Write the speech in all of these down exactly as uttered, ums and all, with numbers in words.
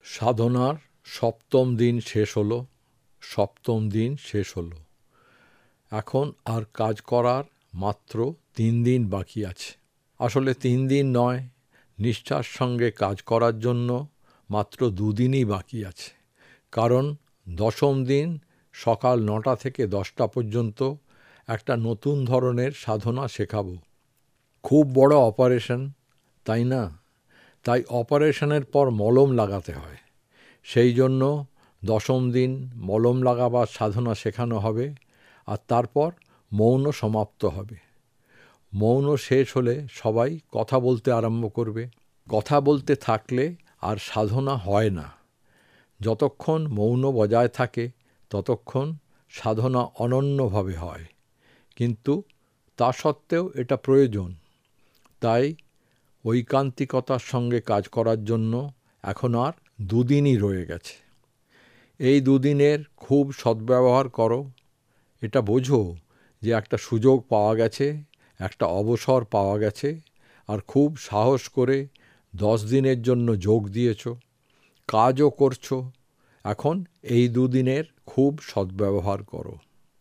সাধনার সপ্তম দিন শেষ হলো। সপ্তম দিন শেষ হলো। এখন আর কাজ করার মাত্র তিন দিন বাকি আছে। আসলে তিন দিন নয়, নিষ্ঠার সঙ্গে কাজ করার জন্য মাত্র দুদিনই বাকি আছে। কারণ দশম দিন সকাল নটা থেকে দশটা পর্যন্ত একটা নতুন ধরনের সাধনা শেখাবো। খুব বড় অপারেশন, তাই না? তাই অপারেশনের পর মলম লাগাতে হয়। সেই জন্য দশম দিন মলম লাগাবার সাধনা শেখানো হবে, আর তারপর মৌন সমাপ্ত হবে। মৌন শেষ হলে সবাই কথা বলতে আরম্ভ করবে। কথা বলতে থাকলে আর সাধনা হয় না। যতক্ষণ মৌন বজায় থাকে ততক্ষণ সাধনা অনন্যভাবে হয়। কিন্তু তা সত্ত্বেও এটা প্রয়োজন। তাই ঐকান্তিকতার সঙ্গে কাজ করার জন্য এখন আর দুদিনই রয়ে গেছে। এই দুদিনের খুব সদ্ব্যবহার করো। এটা বোঝো যে একটা সুযোগ পাওয়া গেছে, একটা অবসর পাওয়া গেছে, আর খুব সাহস করে দশ দিনের জন্য যোগ দিয়েছ, কাজও করছো। এখন এই দুদিনের খুব সদ্ব্যবহার করো।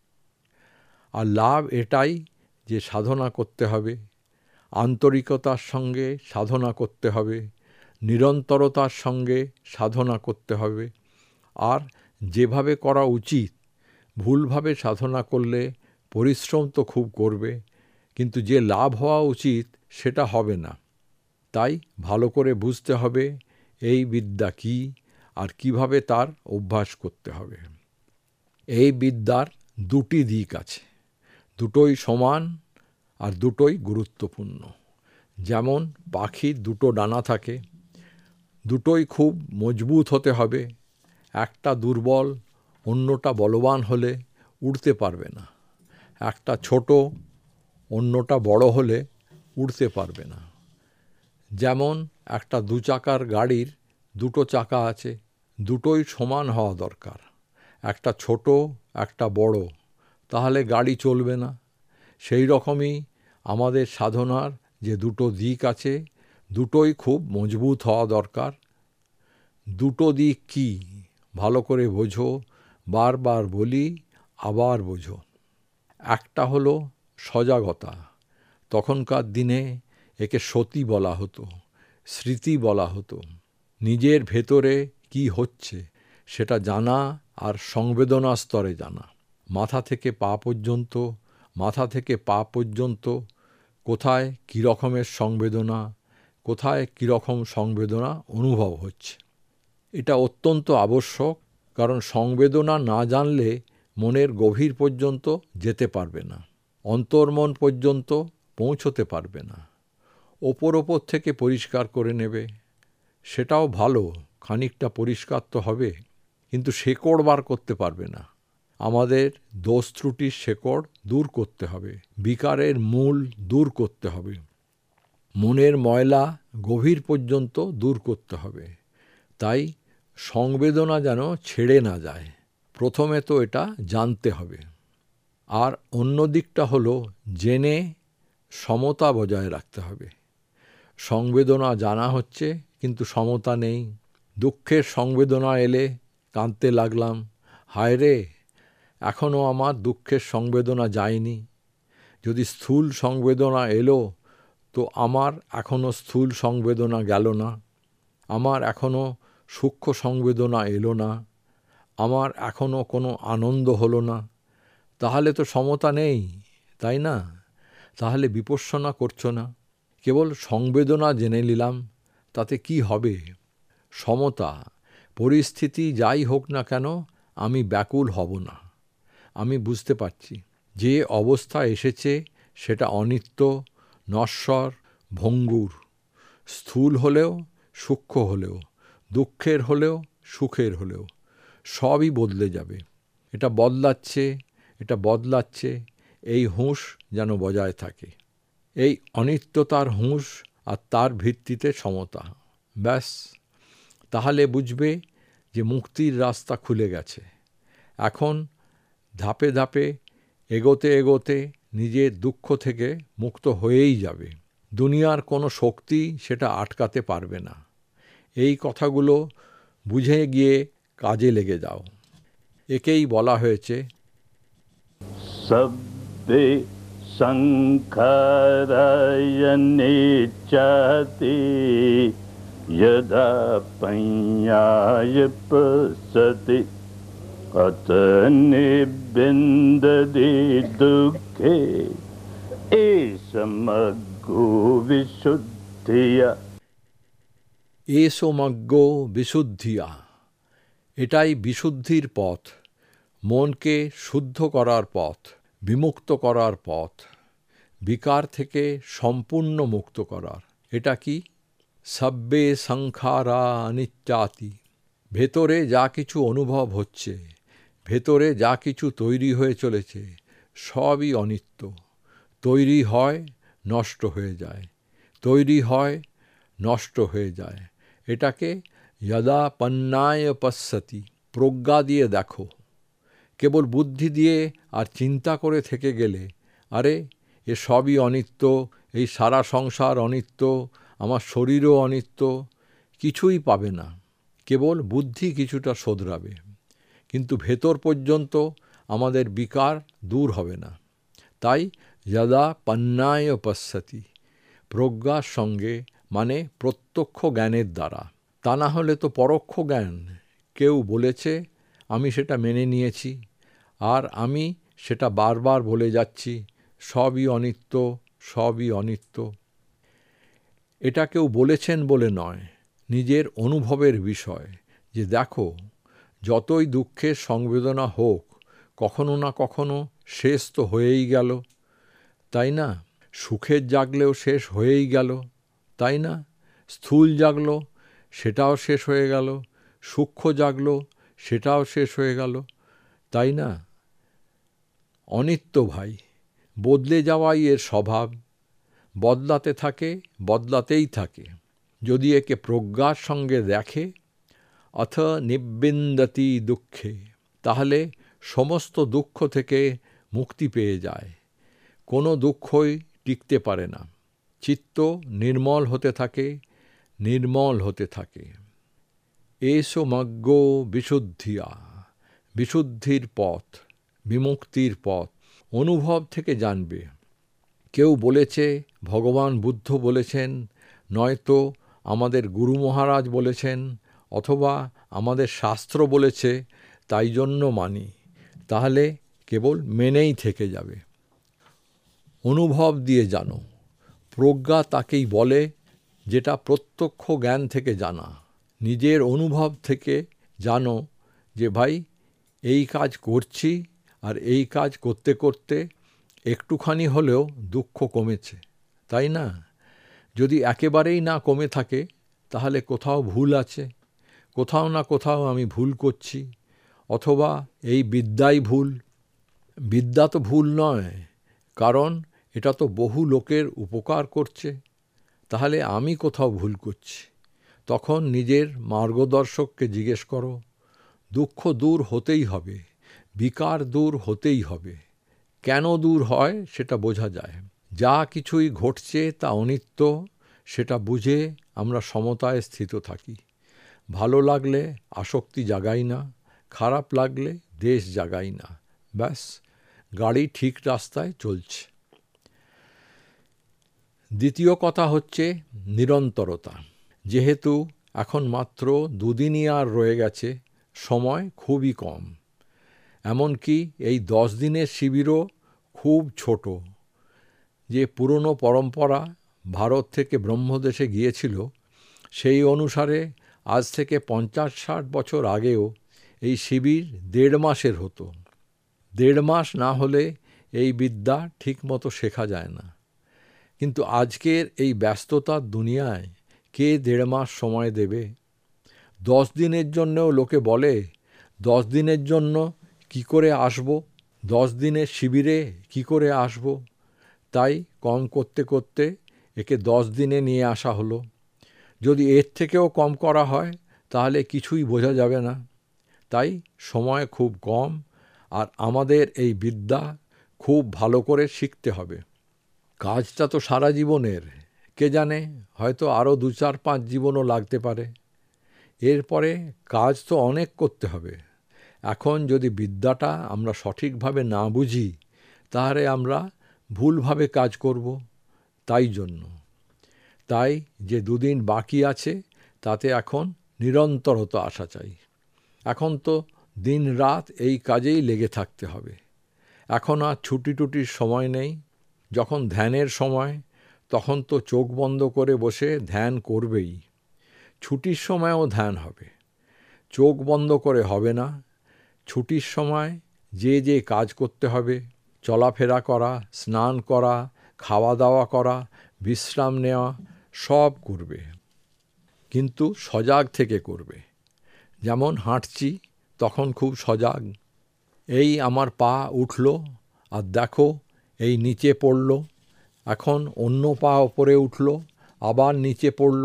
আর লাভ এটাই যে সাধনা করতে হবে, আন্তরিকতার সঙ্গে সাধনা করতে হবে, নিরন্তরতার সঙ্গে সাধনা করতে হবে। আর যেভাবে করা উচিত, ভুলভাবে সাধনা করলে পরিশ্রম তো খুব করবে, কিন্তু যে লাভ হওয়া উচিত সেটা হবে না। তাই ভালো করে বুঝতে হবে এই বিদ্যা কী আর কিভাবে তার অভ্যাস করতে হবে। এই বিদ্যার দুটি দিক আছে, দুটোই সমান আর দুটোই গুরুত্বপূর্ণ। যেমন পাখির দুটো ডানা থাকে, দুটোই খুব মজবুত হতে হবে। একটা দুর্বল, অন্যটা বলবান হলে উড়তে পারবে না। একটা ছোট, অন্যটা বড় হলে উড়তে পারবে না। যেমন একটা দু চাকার গাড়ির দুটো চাকা আছে, দুটোই সমান হওয়া দরকার। একটা ছোট, একটা বড়, তাহলে গাড়ি চলবে না। সেই রকমই আমাদের সাধনার যে দুটো দিক আছে, দুটোই খুব মজবুত হওয়া দরকার। দুটো দিক কি ভালো করে বোঝো, বারবার বলি, আবার বোঝো। একটা হলো সজাগতা। তখনকার দিনে একে সতী বলা হতো, স্মৃতি বলা হতো। নিজের ভেতরে কি হচ্ছে সেটা জানা আর সংবেদনা স্তরে জানা। মাথা থেকে পা পর্যন্ত, মাথা থেকে পা পর্যন্ত কোথায় কী রকমের সংবেদনা, কোথায় কী রকম সংবেদনা অনুভব হচ্ছে। এটা অত্যন্ত আবশ্যক, কারণ সংবেদনা না জানলে মনের গভীর পর্যন্ত যেতে পারবে না, অন্তর্মন পর্যন্ত পৌঁছতে পারবে না। ওপর ওপর থেকে পরিষ্কার করে নেবে, সেটাও ভালো, খানিকটা পরিষ্কার তো হবে, কিন্তু শেকড় বার করতে পারবে না। আমাদের দোষ ত্রুটির শেকড় দূর করতে হবে, বিকারের মূল দূর করতে হবে, মনের ময়লা গভীর পর্যন্ত দূর করতে হবে। তাই সংবেদনা যেন ছেড়ে না যায়, প্রথমে তো এটা জানতে হবে। আর অন্য দিকটা হলো জেনে সমতা বজায় রাখতে হবে। সংবেদনা জানা হচ্ছে কিন্তু সমতা নেই। দুঃখের সংবেদনা এলে কাঁদতে লাগলাম, হায় রে, এখনও আমার দুঃখের সংবেদনা যায়নি। যদি স্থূল সংবেদনা এলো তো আমার এখনও স্থূল সংবেদনা গেল না, আমার এখনও সূক্ষ্ম সংবেদনা এলো না, আমার এখনও কোনো আনন্দ হলো না। তাহলে তো সমতা নেই, তাই না? তাহলে বিপশ্যনা করছো না। কেবল সংবেদনা জেনে নিলাম, তাতে কি হবে? সমতা, পরিস্থিতি যাই হোক না কেন আমি ব্যাকুল হব না। আমি বুঝতে পারছি যে অবস্থা এসেছে সেটা অনিত্য, নশ্বর, ভঙ্গুর। স্থূল হলেও, সূক্ষ্ম হলেও, দুঃখের হলেও, সুখের হলেও সবই বদলে যাবে। এটা বদলাচ্ছে, এটা বদলাচ্ছে, এই হুঁশ যেন বজায় থাকে। এই অনিত্যতার হুঁশ আর তার ভিত্তিতে সমতা। ব্যাস, তাহলে বুঝবে যে মুক্তির রাস্তা খুলে গেছে। এখন ধাপে ধাপে এগোতে এগোতে নিজের দুঃখ থেকে মুক্ত হয়েই যাবে। দুনিয়ার কোনো শক্তি সেটা আটকাতে পারবে না। এই কথাগুলো বুঝে গিয়ে কাজে লেগে যাও। একেই বলা হয়েছে সব্বে সংখারায় নিচ্ছতি যদা পඤ্যায় পশ্যতি অত নিবিন্দতি দুঃখে এসমগ্গো বিশুদ্ধিয়া। এসমগ্গো বিশুদ্ধিয়া, এটাই বিশুদ্ধির পথ, মনকে শুদ্ধ করার পথ, বিমুক্ত করার পথ, বিকার থেকে সম্পূর্ণ মুক্ত করার। এটা কি? সব্বে সংখারা অনিচ্ছাতি, ভেতরে যা কিছু অনুভব হচ্ছে, ভেতরে যা কিছু তৈরি হয়ে চলেছে, সবই অনিত্য। তৈরি হয়, নষ্ট হয়ে যায়, তৈরি হয়, নষ্ট হয়ে যায়। এটাকে যদা পণ্যায় পশ্যতি, প্রজ্ঞা দিয়ে দেখো। কেবল বুদ্ধি দিয়ে আর চিন্তা করে থেকে গেলে, আরে এ সবই অনিত্য, এই সারা সংসার অনিত্য, আমার শরীরও অনিত্য, কিছুই পাবে না। কেবল বুদ্ধি কিছুটা শোধরাবে, কিন্তু ভেতর পর্যন্ত আমাদের বিকার দূর হবে না। তাই যদা পণ্যায় পশ্যতি, প্রজ্ঞার সঙ্গে, মানে প্রত্যক্ষ জ্ঞানের দ্বারা। তা না হলে তো পরোক্ষ জ্ঞান, কেউ বলেছে আমি সেটা মেনে নিয়েছি, আর আমি সেটা বারবার বলে যাচ্ছি, সবই অনিত্য, সবই অনিত্য। এটা কেউ বলেছেন বলে নয়, নিজের অনুভবের বিষয়, যে দেখো যতই দুঃখের সংবেদনা হোক, কখনো না কখনো শেষ তো হয়েই গেল, তাই না? সুখের জাগলেও শেষ হয়েই গেল, তাই না? স্থূল জাগলো, সেটাও শেষ হয়ে গেল, সূক্ষ্ম জাগলো, সেটাও শেষ হয়ে গেল, তাই না? অনিত্য ভাই, বদলে যাওয়াই এর স্বভাব, বদলাতে থাকে, বদলাতেই থাকে। যদি একে প্রজ্ঞার সঙ্গে দেখে, অথ নিবিন্দতি দুঃখে, তাহলে সমস্ত দুঃখ থেকে মুক্তি পেয়ে যায়। কোনো দুঃখই টিকতে পারে না, চিত্ত নির্মল হতে থাকে, নির্মল হতে থাকে। এসমগ্গো বিশুদ্ধিয়া, বিশুদ্ধির পথ, বিমুক্তির পথ, অনুভব থেকে জানবে। কেউ বলেছে, ভগবান বুদ্ধ বলেছেন, নয়তো আমাদের গুরু মহারাজ বলেছেন, অথবা আমাদের শাস্ত্র বলেছে, তাই জন্য মানি, তাহলে কেবল মেনেই থেকে যাবে। অনুভব দিয়ে জানো। প্রজ্ঞা তাকেই বলে যেটা প্রত্যক্ষ জ্ঞান থেকে জানা। নিজের অনুভব থেকে জানো যে ভাই এই কাজ করছি, আর এই কাজ করতে করতে একটুখানি হলেও দুঃখ কমেছে, তাই না? যদি একেবারেই না কমে থাকে, তাহলে কোথাও ভুল আছে, কোথাও না কোথাও আমি ভুল করছি, অথবা এই বিদ্যাই ভুল। বিদ্যা তো ভুল নয়, কারণ এটা তো বহু লোকের উপকার করছে, তাহলে আমি কোথাও ভুল করছি। তখন নিজের মার্গদর্শককে জিজ্ঞেস করো। দুঃখ দূর হতেই হবে, বিকার দূর হতেই হবে। কেন দূর হয় সেটা বোঝা যায়। যা কিছুই ঘটছে তা অনিত্য, সেটা বুঝে আমরা সমতায় স্থিত থাকি। ভালো লাগলে আসক্তি জাগাই না, খারাপ লাগলে দেশ জাগাই না, ব্যাস গাড়ি ঠিক রাস্তায় চলছে। দ্বিতীয় কথা হচ্ছে নিরন্তরতা। যেহেতু এখন মাত্র দুদিনই আর রয়ে গেছে, সময় খুবই কম, এমনকি এই দশ দিনের শিবিরও খুব ছোট। যে পুরনো পরম্পরা ভারত থেকে ব্রহ্মদেশে গিয়েছিল, সেই অনুসারে আজ থেকে পঞ্চাশ ষাট বছর আগেও এই শিবির দেড় মাসের হতো। দেড় মাস না হলে এই বিদ্যা ঠিকমতো শেখা যায় না। কিন্তু আজকের এই ব্যস্ততার দুনিয়ায় কে দেড় মাস সময় দেবে? দশ দিনের জন্যও লোকে বলে, দশ দিনের জন্য কি করে আসব, দশ দিনের শিবিরে কি করে আসব। তাই কম করতে করতে একে দশ দিনে নিয়ে আসা হলো। যদি এর থেকেও কম করা হয়, তাহলে কিছুই বোঝা যাবে না। তাই সময় খুব কম, আর আমাদের এই বিদ্যা খুব ভালো করে শিখতে হবে। কাজটা তো সারা জীবনের, কে জানে হয়তো আরও দু চার পাঁচ জীবনও লাগতে পারে। এরপরে কাজ তো অনেক করতে হবে। এখন যদি বিদ্যাটা আমরা সঠিকভাবে না বুঝি, তাহলে আমরা ভুলভাবে কাজ করব। তাই জন্য তাই যে দুদিন বাকি আছে তাতে এখন নিরন্তরতা আসা চাই। এখন তো দিন রাত এই কাজেই লেগে থাকতে হবে। এখন আর ছুটি টুটির সময় নেই। যখন ধ্যানের সময়, তখন তো চোখ বন্ধ করে বসে ধ্যান করবেই। ছুটির সময়ও ধ্যান হবে, চোখ বন্ধ করে হবে না। ছুটির সময় যে যে কাজ করতে হবে, চলাফেরা করা, স্নান করা, খাওয়া দাওয়া করা, বিশ্রাম নেওয়া, সব করবে, কিন্তু সজাগ থেকে করবে। যেমন হাঁটছি, তখন খুব সজাগ। এই আমার পা উঠল, আর দেখো এই নিচে পড়ল। এখন অন্য পা ওপরে উঠল, আবার নিচে পড়ল,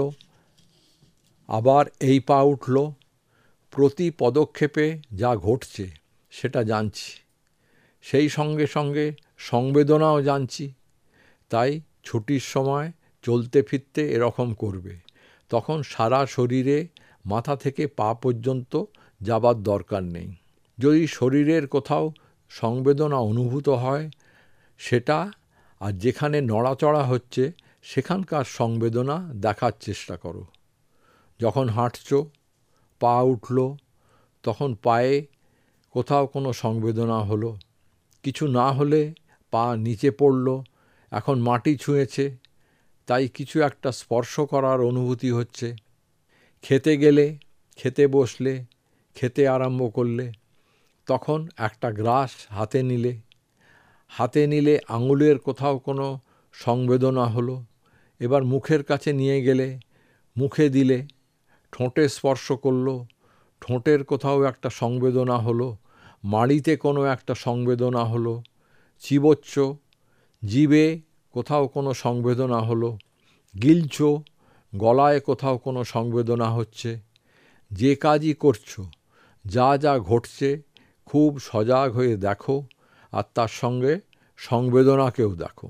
আবার এই পা উঠল। প্রতি পদক্ষেপে যা ঘটছে সেটা জানছি, সেই সঙ্গে সঙ্গে সংবেদনাও জানছি। তাই ছুটির সময় চলতে ফিরতে এরকম করবে। তখন সারা শরীরে মাথা থেকে পা পর্যন্ত যাবার দরকার নেই। যদি শরীরের কোথাও সংবেদনা অনুভূত হয়, সেটা আর যেখানে নড়াচড়া হচ্ছে সেখানকার সংবেদনা দেখার চেষ্টা করো। যখন হাঁটছ, পা উঠল, তখন পায়ে কোথাও কোনো সংবেদনা হলো। কিছু না হলে পা নিচে পড়ল, এখন মাটি ছুঁয়েছে, তাই কিছু একটা স্পর্শ করার অনুভূতি হচ্ছে। খেতে গেলে, খেতে বসলে, খেতে আরম্ভ করলে, তখন একটা গ্রাস হাতে নিলে, হাতে নিলে আঙুলের কোথাও কোনো সংবেদনা হলো। এবার মুখের কাছে নিয়ে গেলে, মুখে দিলে, ঠোঁটে স্পর্শ করলো, ঠোঁটের কোথাও একটা সংবেদনা হলো, মাড়িতে কোনো একটা সংবেদনা হলো, চিবোচ্ছ, জিভে কোথাও কোনো সংবেদনা হলো, গিলছ, গলায় কোথাও কোনো সংবেদনা হচ্ছে। যে কাজই করছো, যা যা ঘটছে খুব সজাগ হয়ে দেখো, আর তার সঙ্গে সংবেদনাকেও দেখো।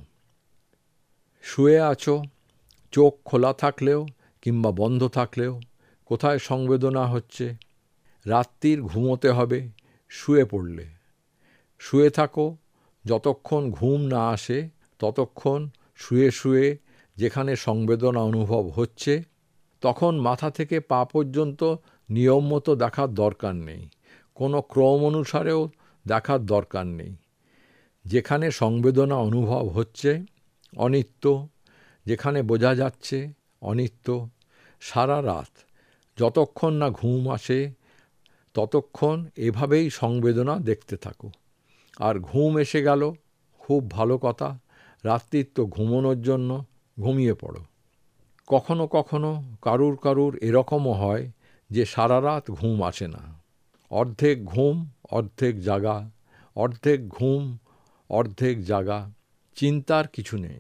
শুয়ে আছো, চোখ খোলা থাকলেও কিংবা বন্ধ থাকলেও কোথায় সংবেদনা হচ্ছে। রাত্রির ঘুমোতে হবে, শুয়ে পড়লে শুয়ে থাকো, যতক্ষণ ঘুম না আসে ততক্ষণ শুয়ে শুয়ে যেখানে সংবেদনা অনুভব হচ্ছে, তখন মাথা থেকে পা পর্যন্ত নিয়ম মতো দেখার দরকার নেই, কোনো ক্রম অনুসারেও দেখার দরকার নেই। যেখানে সংবেদনা অনুভব হচ্ছে অনিত্য, যেখানে বোঝা যাচ্ছে অনিত্য, সারা রাত যতক্ষণ না ঘুম আসে ততক্ষণ এভাবেই সংবেদনা দেখতে থাকো। আর ঘুম এসে গেল, খুব ভালো কথা, রাত্রির তো ঘুমোনোর জন্য, ঘুমিয়ে পড়ো। কখনো কখনো কারুর কারুর এরকমও হয় যে সারা রাত ঘুম আসে না, অর্ধেক ঘুম অর্ধেক জাগা, অর্ধেক ঘুম অর্ধেক জাগা, চিন্তার কিছু নেই।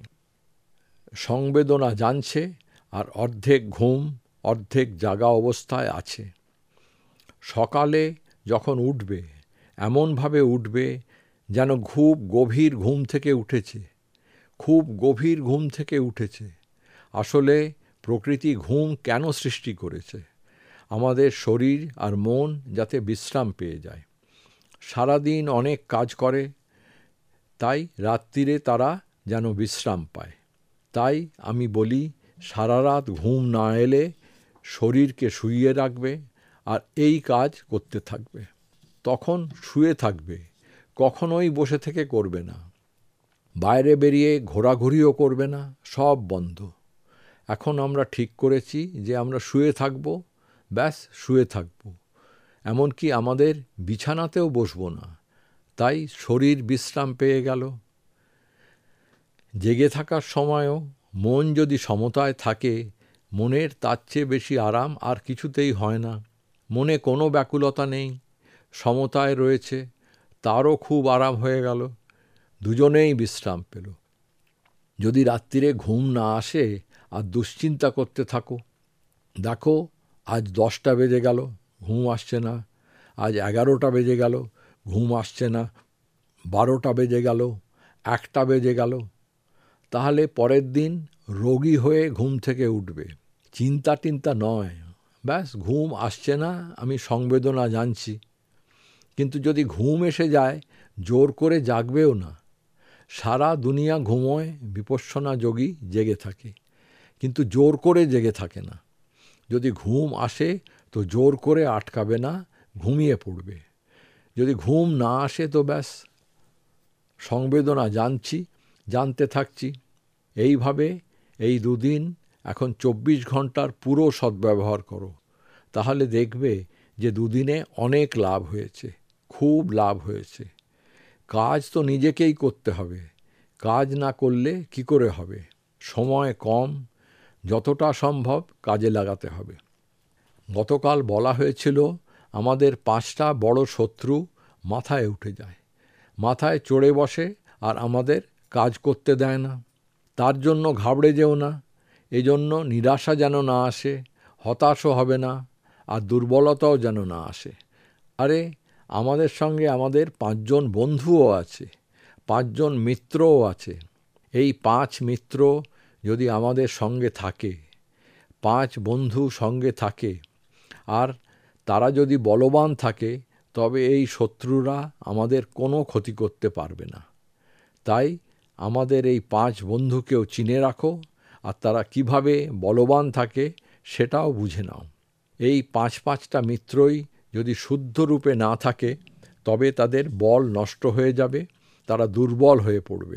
সংবেদনা জানছে আর অর্ধেক ঘুম অর্ধেক জাগা অবস্থায় আছে। সকালে যখন উঠবে, এমনভাবে উঠবে যেন খুব গভীর ঘুম থেকে উঠেছে, খুব গভীর ঘুম থেকে উঠেছে। আসলে প্রকৃতি ঘুম কেন সৃষ্টি করেছে? আমাদের শরীর আর মন যাতে বিশ্রাম পেয়ে যায়। সারাদিন অনেক কাজ করে, তাই রাত্রিরে তারা যেন বিশ্রাম পায়। তাই আমি বলি, সারা রাত ঘুম না এলে শরীরকে শুইয়ে রাখবে আর এই কাজ করতে থাকবে। তখন শুয়ে থাকবে, কখনোই বসে থেকে করবে না, বাইরে বেরিয়ে ঘোরাঘুরিও করবে না, সব বন্ধ। এখন আমরা ঠিক করেছি যে আমরা শুয়ে থাকব, ব্যাস শুয়ে থাকব, এমনকি আমাদের বিছানাতেও বসবো না। তাই শরীর বিশ্রাম পেয়ে গেল। জেগে থাকার সময়ও মন যদি সমতায় থাকে, মনের তার চেয়ে বেশি আরাম আর কিছুতেই হয় না। মনে কোনো ব্যাকুলতা নেই, সমতায় রয়েছে, তারও খুব আরাম হয়ে গেল, দুজনেই বিশ্রাম পেল। যদি রাত্রিরে ঘুম না আসে আর দুশ্চিন্তা করতে থাকো, দেখো আজ দশটা বেজে গেল, ঘুম আসছে না, আজ এগারোটা বেজে গেল, ঘুম আসছে না, বারোটা বেজে গেল, একটা বেজে গেল, তাহলে পরের দিন রোগী হয়ে ঘুম থেকে উঠবে। চিন্তা টিন্তা নয়, ব্যাস ঘুম আসছে না, আমি সংবেদনা জানছি। কিন্তু যদি ঘুম এসে যায়, জোর করে জাগবেও না। সারা দুনিয়া ঘুমোয়, বিপশ্যনা যোগী জেগে থাকে, কিন্তু জোর করে জেগে থাকে না। যদি ঘুম আসে তো জোর করে আটকাবে না, ঘুমিয়ে পড়বে। যদি ঘুম না আসে তো ব্যাস সংবেদনা জানছি, জানতে থাকছি। এইভাবে এই দুদিন এখন চব্বিশ ঘন্টার পুরো সদ্ব্যবহার করো, তাহলে দেখবে যে দুদিনে অনেক লাভ হয়েছে, খুব লাভ হয়েছে। কাজ তো নিজেকেই করতে হবে, কাজ না করলে কি করে হবে? সময় কম, যতটা সম্ভব কাজে লাগাতে হবে। গতকাল বলা হয়েছিল আমাদের পাঁচটা বড় শত্রু মাথায় উঠে যায়, মাথায় চড়ে বসে আর আমাদের কাজ করতে দেয় না। তার জন্য ঘাবড়ে যেও না, এজন্য নিরাশা যেন না আসে, হতাশও হবে না, আর দুর্বলতাও যেন না আসে। আরে আমাদের সঙ্গে আমাদের পাঁচজন বন্ধুও আছে, পাঁচজন মিত্রও আছে। এই পাঁচ মিত্র যদি আমাদের সঙ্গে থাকে, পাঁচ বন্ধু সঙ্গে থাকে, আর তারা যদি বলবান থাকে, তবে এই শত্রুরা আমাদের কোনো ক্ষতি করতে পারবে না। তাই আমাদের এই পাঁচ বন্ধুকেও চিনে রাখো, আর তারা কিভাবে বলবান থাকে সেটাও বুঝে নাও। এই পাঁচ পাঁচটা মিত্রই যদি শুদ্ধ রূপে না থাকে, তবে তাদের বল নষ্ট হয়ে যাবে, তারা দুর্বল হয়ে পড়বে।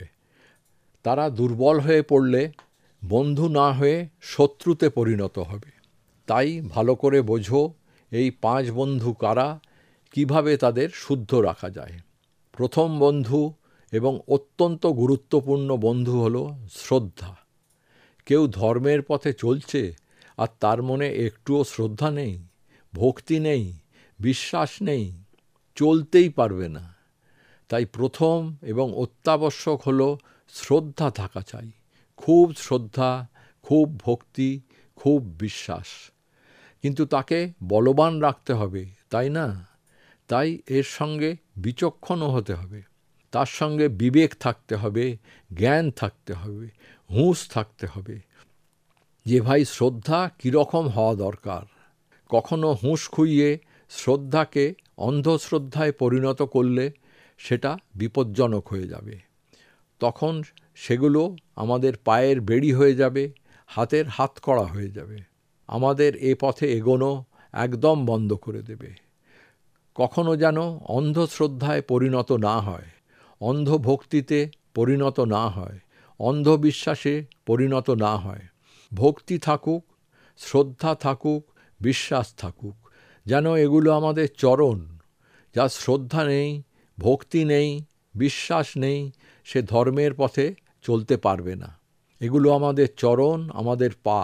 তারা দুর্বল হয়ে পড়লে বন্ধু না হয়ে শত্রুতে পরিণত হবে। তাই ভালো করে বোঝো এই পাঁচ বন্ধু কারা, কিভাবে তাদের শুদ্ধ রাখা যায়। প্রথম বন্ধু এবং অত্যন্ত গুরুত্বপূর্ণ বন্ধু হলো শ্রদ্ধা। কেউ ধর্মের পথে চলছে আর তার মনে একটুও শ্রদ্ধা নেই, ভক্তি নেই, বিশ্বাস নেই, চলতেই পারবে না। তাই প্রথম এবং অত্যাবশ্যক হলো শ্রদ্ধা থাকা চাই, খুব শ্রদ্ধা, খুব ভক্তি, খুব বিশ্বাস। কিন্তু তাকে বলবান রাখতে হবে, তাই না? তাই এর সঙ্গে বিচক্ষণও হতে হবে, তার সঙ্গে বিবেক থাকতে হবে, জ্ঞান থাকতে হবে, হুঁশ থাকতে হবে যে ভাই শ্রদ্ধা কীরকম হওয়া দরকার। কখনো হুঁশ খুইয়ে শ্রদ্ধাকে অন্ধশ্রদ্ধায় পরিণত করলে সেটা বিপজ্জনক হয়ে যাবে। তখন সেগুলো আমাদের পায়ের বেড়ি হয়ে যাবে, হাতের হাতকড়া হয়ে যাবে, আমাদের এ পথে এগোনো একদম বন্ধ করে দেবে। কখনো যেন অন্ধশ্রদ্ধায় পরিণত না হয়, অন্ধভক্তিতে পরিণত না হয়, অন্ধবিশ্বাসে পরিণত না হয়। ভক্তি থাকুক, শ্রদ্ধা থাকুক, বিশ্বাস থাকুক, যেন এগুলো আমাদের চরণ। যার শ্রদ্ধা নেই, ভক্তি নেই, বিশ্বাস নেই, সে ধর্মের পথে চলতে পারবে না। এগুলো আমাদের চরণ, আমাদের পা।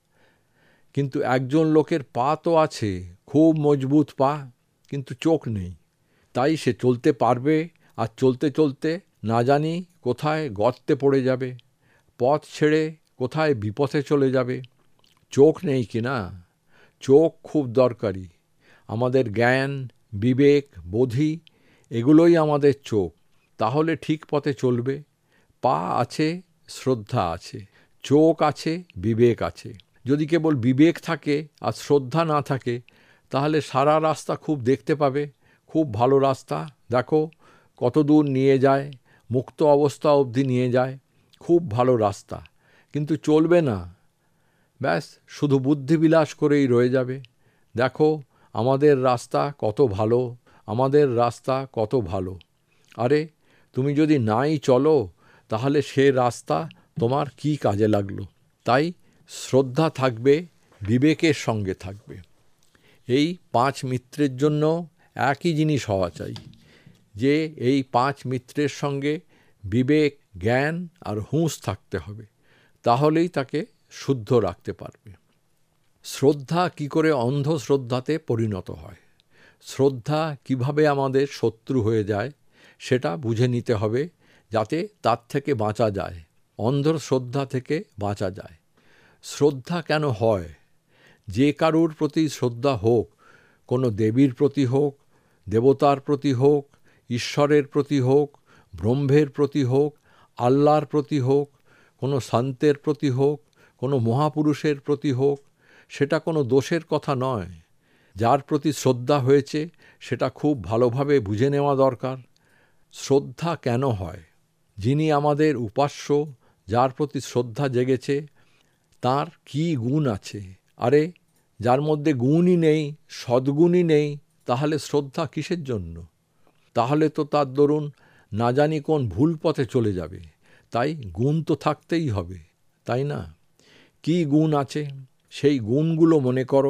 কিন্তু একজন লোকের পা তো আছে, খুব মজবুত পা, কিন্তু চোখ নেই। তাই সে চলতে পারবে, আর চলতে চলতে না জানি কোথায় গর্তে পড়ে যাবে, পথ ছেড়ে কোথায় বিপথে চলে যাবে। চোখ নেই কি না? চোখ খুব দরকারি। আমাদের জ্ঞান, বিবেক, বোধি এগুলোই আমাদের চোখ, তাহলে ঠিক পথে চলবে। পা আছে, শ্রদ্ধা আছে, চোখ আছে, বিবেক আছে। যদি কেবল বিবেক থাকে আর শ্রদ্ধা না থাকে, তাহলে সারা রাস্তা খুব দেখতে পাবে, খুব ভালো রাস্তা, দেখো কত দূর নিয়ে যায়, মুক্ত অবস্থা অবধি নিয়ে যায়, খুব ভালো রাস্তা, কিন্তু চলবে না। ব্যাস শুধু বুদ্ধিবিলাস করেই রয়ে যাবে। দেখো আমাদের রাস্তা কত ভালো, আমাদের রাস্তা কত ভালো। আরে তুমি যদি নাই চলো, তাহলে সে রাস্তা তোমার কি কাজে লাগলো? তাই শ্রদ্ধা থাকবে, বিবেকের সঙ্গে থাকবে। এই পাঁচ মিত্রের জন্য একই জিনিস হওয়া চাই, যে এই পাঁচ মিত্রের সঙ্গে বিবেক, জ্ঞান আর হুঁশ থাকতে হবে, তাহলেই তাকে শুদ্ধ রাখতে পারবে। শ্রদ্ধা কি করে অন্ধশ্রদ্ধাতে পরিণত হয়, শ্রদ্ধা কিভাবে আমাদের শত্রু হয়ে যায়, সেটা বুঝে নিতে হবে, যাতে তার থেকে বাঁচা যায়, অন্ধশ্রদ্ধা থেকে বাঁচা যায়। শ্রদ্ধা কেন হয়? যে কারুর প্রতি শ্রদ্ধা হোক, কোনো দেবীর প্রতি হোক, দেবতার প্রতি হোক, ঈশ্বরের প্রতি হোক, ব্রহ্মের প্রতি হোক, আল্লাহর প্রতি হোক, কোনো সন্তের প্রতি হোক, কোনো মহাপুরুষের প্রতি হোক, সেটা কোনো দোষের কথা নয়। যার প্রতি শ্রদ্ধা হয়েছে সেটা খুব ভালোভাবে বুঝে নেওয়া দরকার। শ্রদ্ধা কেন হয়? যিনি আমাদের উপাস্য, যার প্রতি শ্রদ্ধা জেগেছে, তার কি গুণ আছে? আরে যার মধ্যে গুণই নেই, সদ্গুণই নেই, তাহলে শ্রদ্ধা কিসের জন্য? তাহলে তো তার দরুন না জানি কোন ভুল পথে চলে যাবে। তাই গুণ তো থাকতেই হবে, তাই না? কি গুণ আছে? সেই গুণগুলো মনে করো।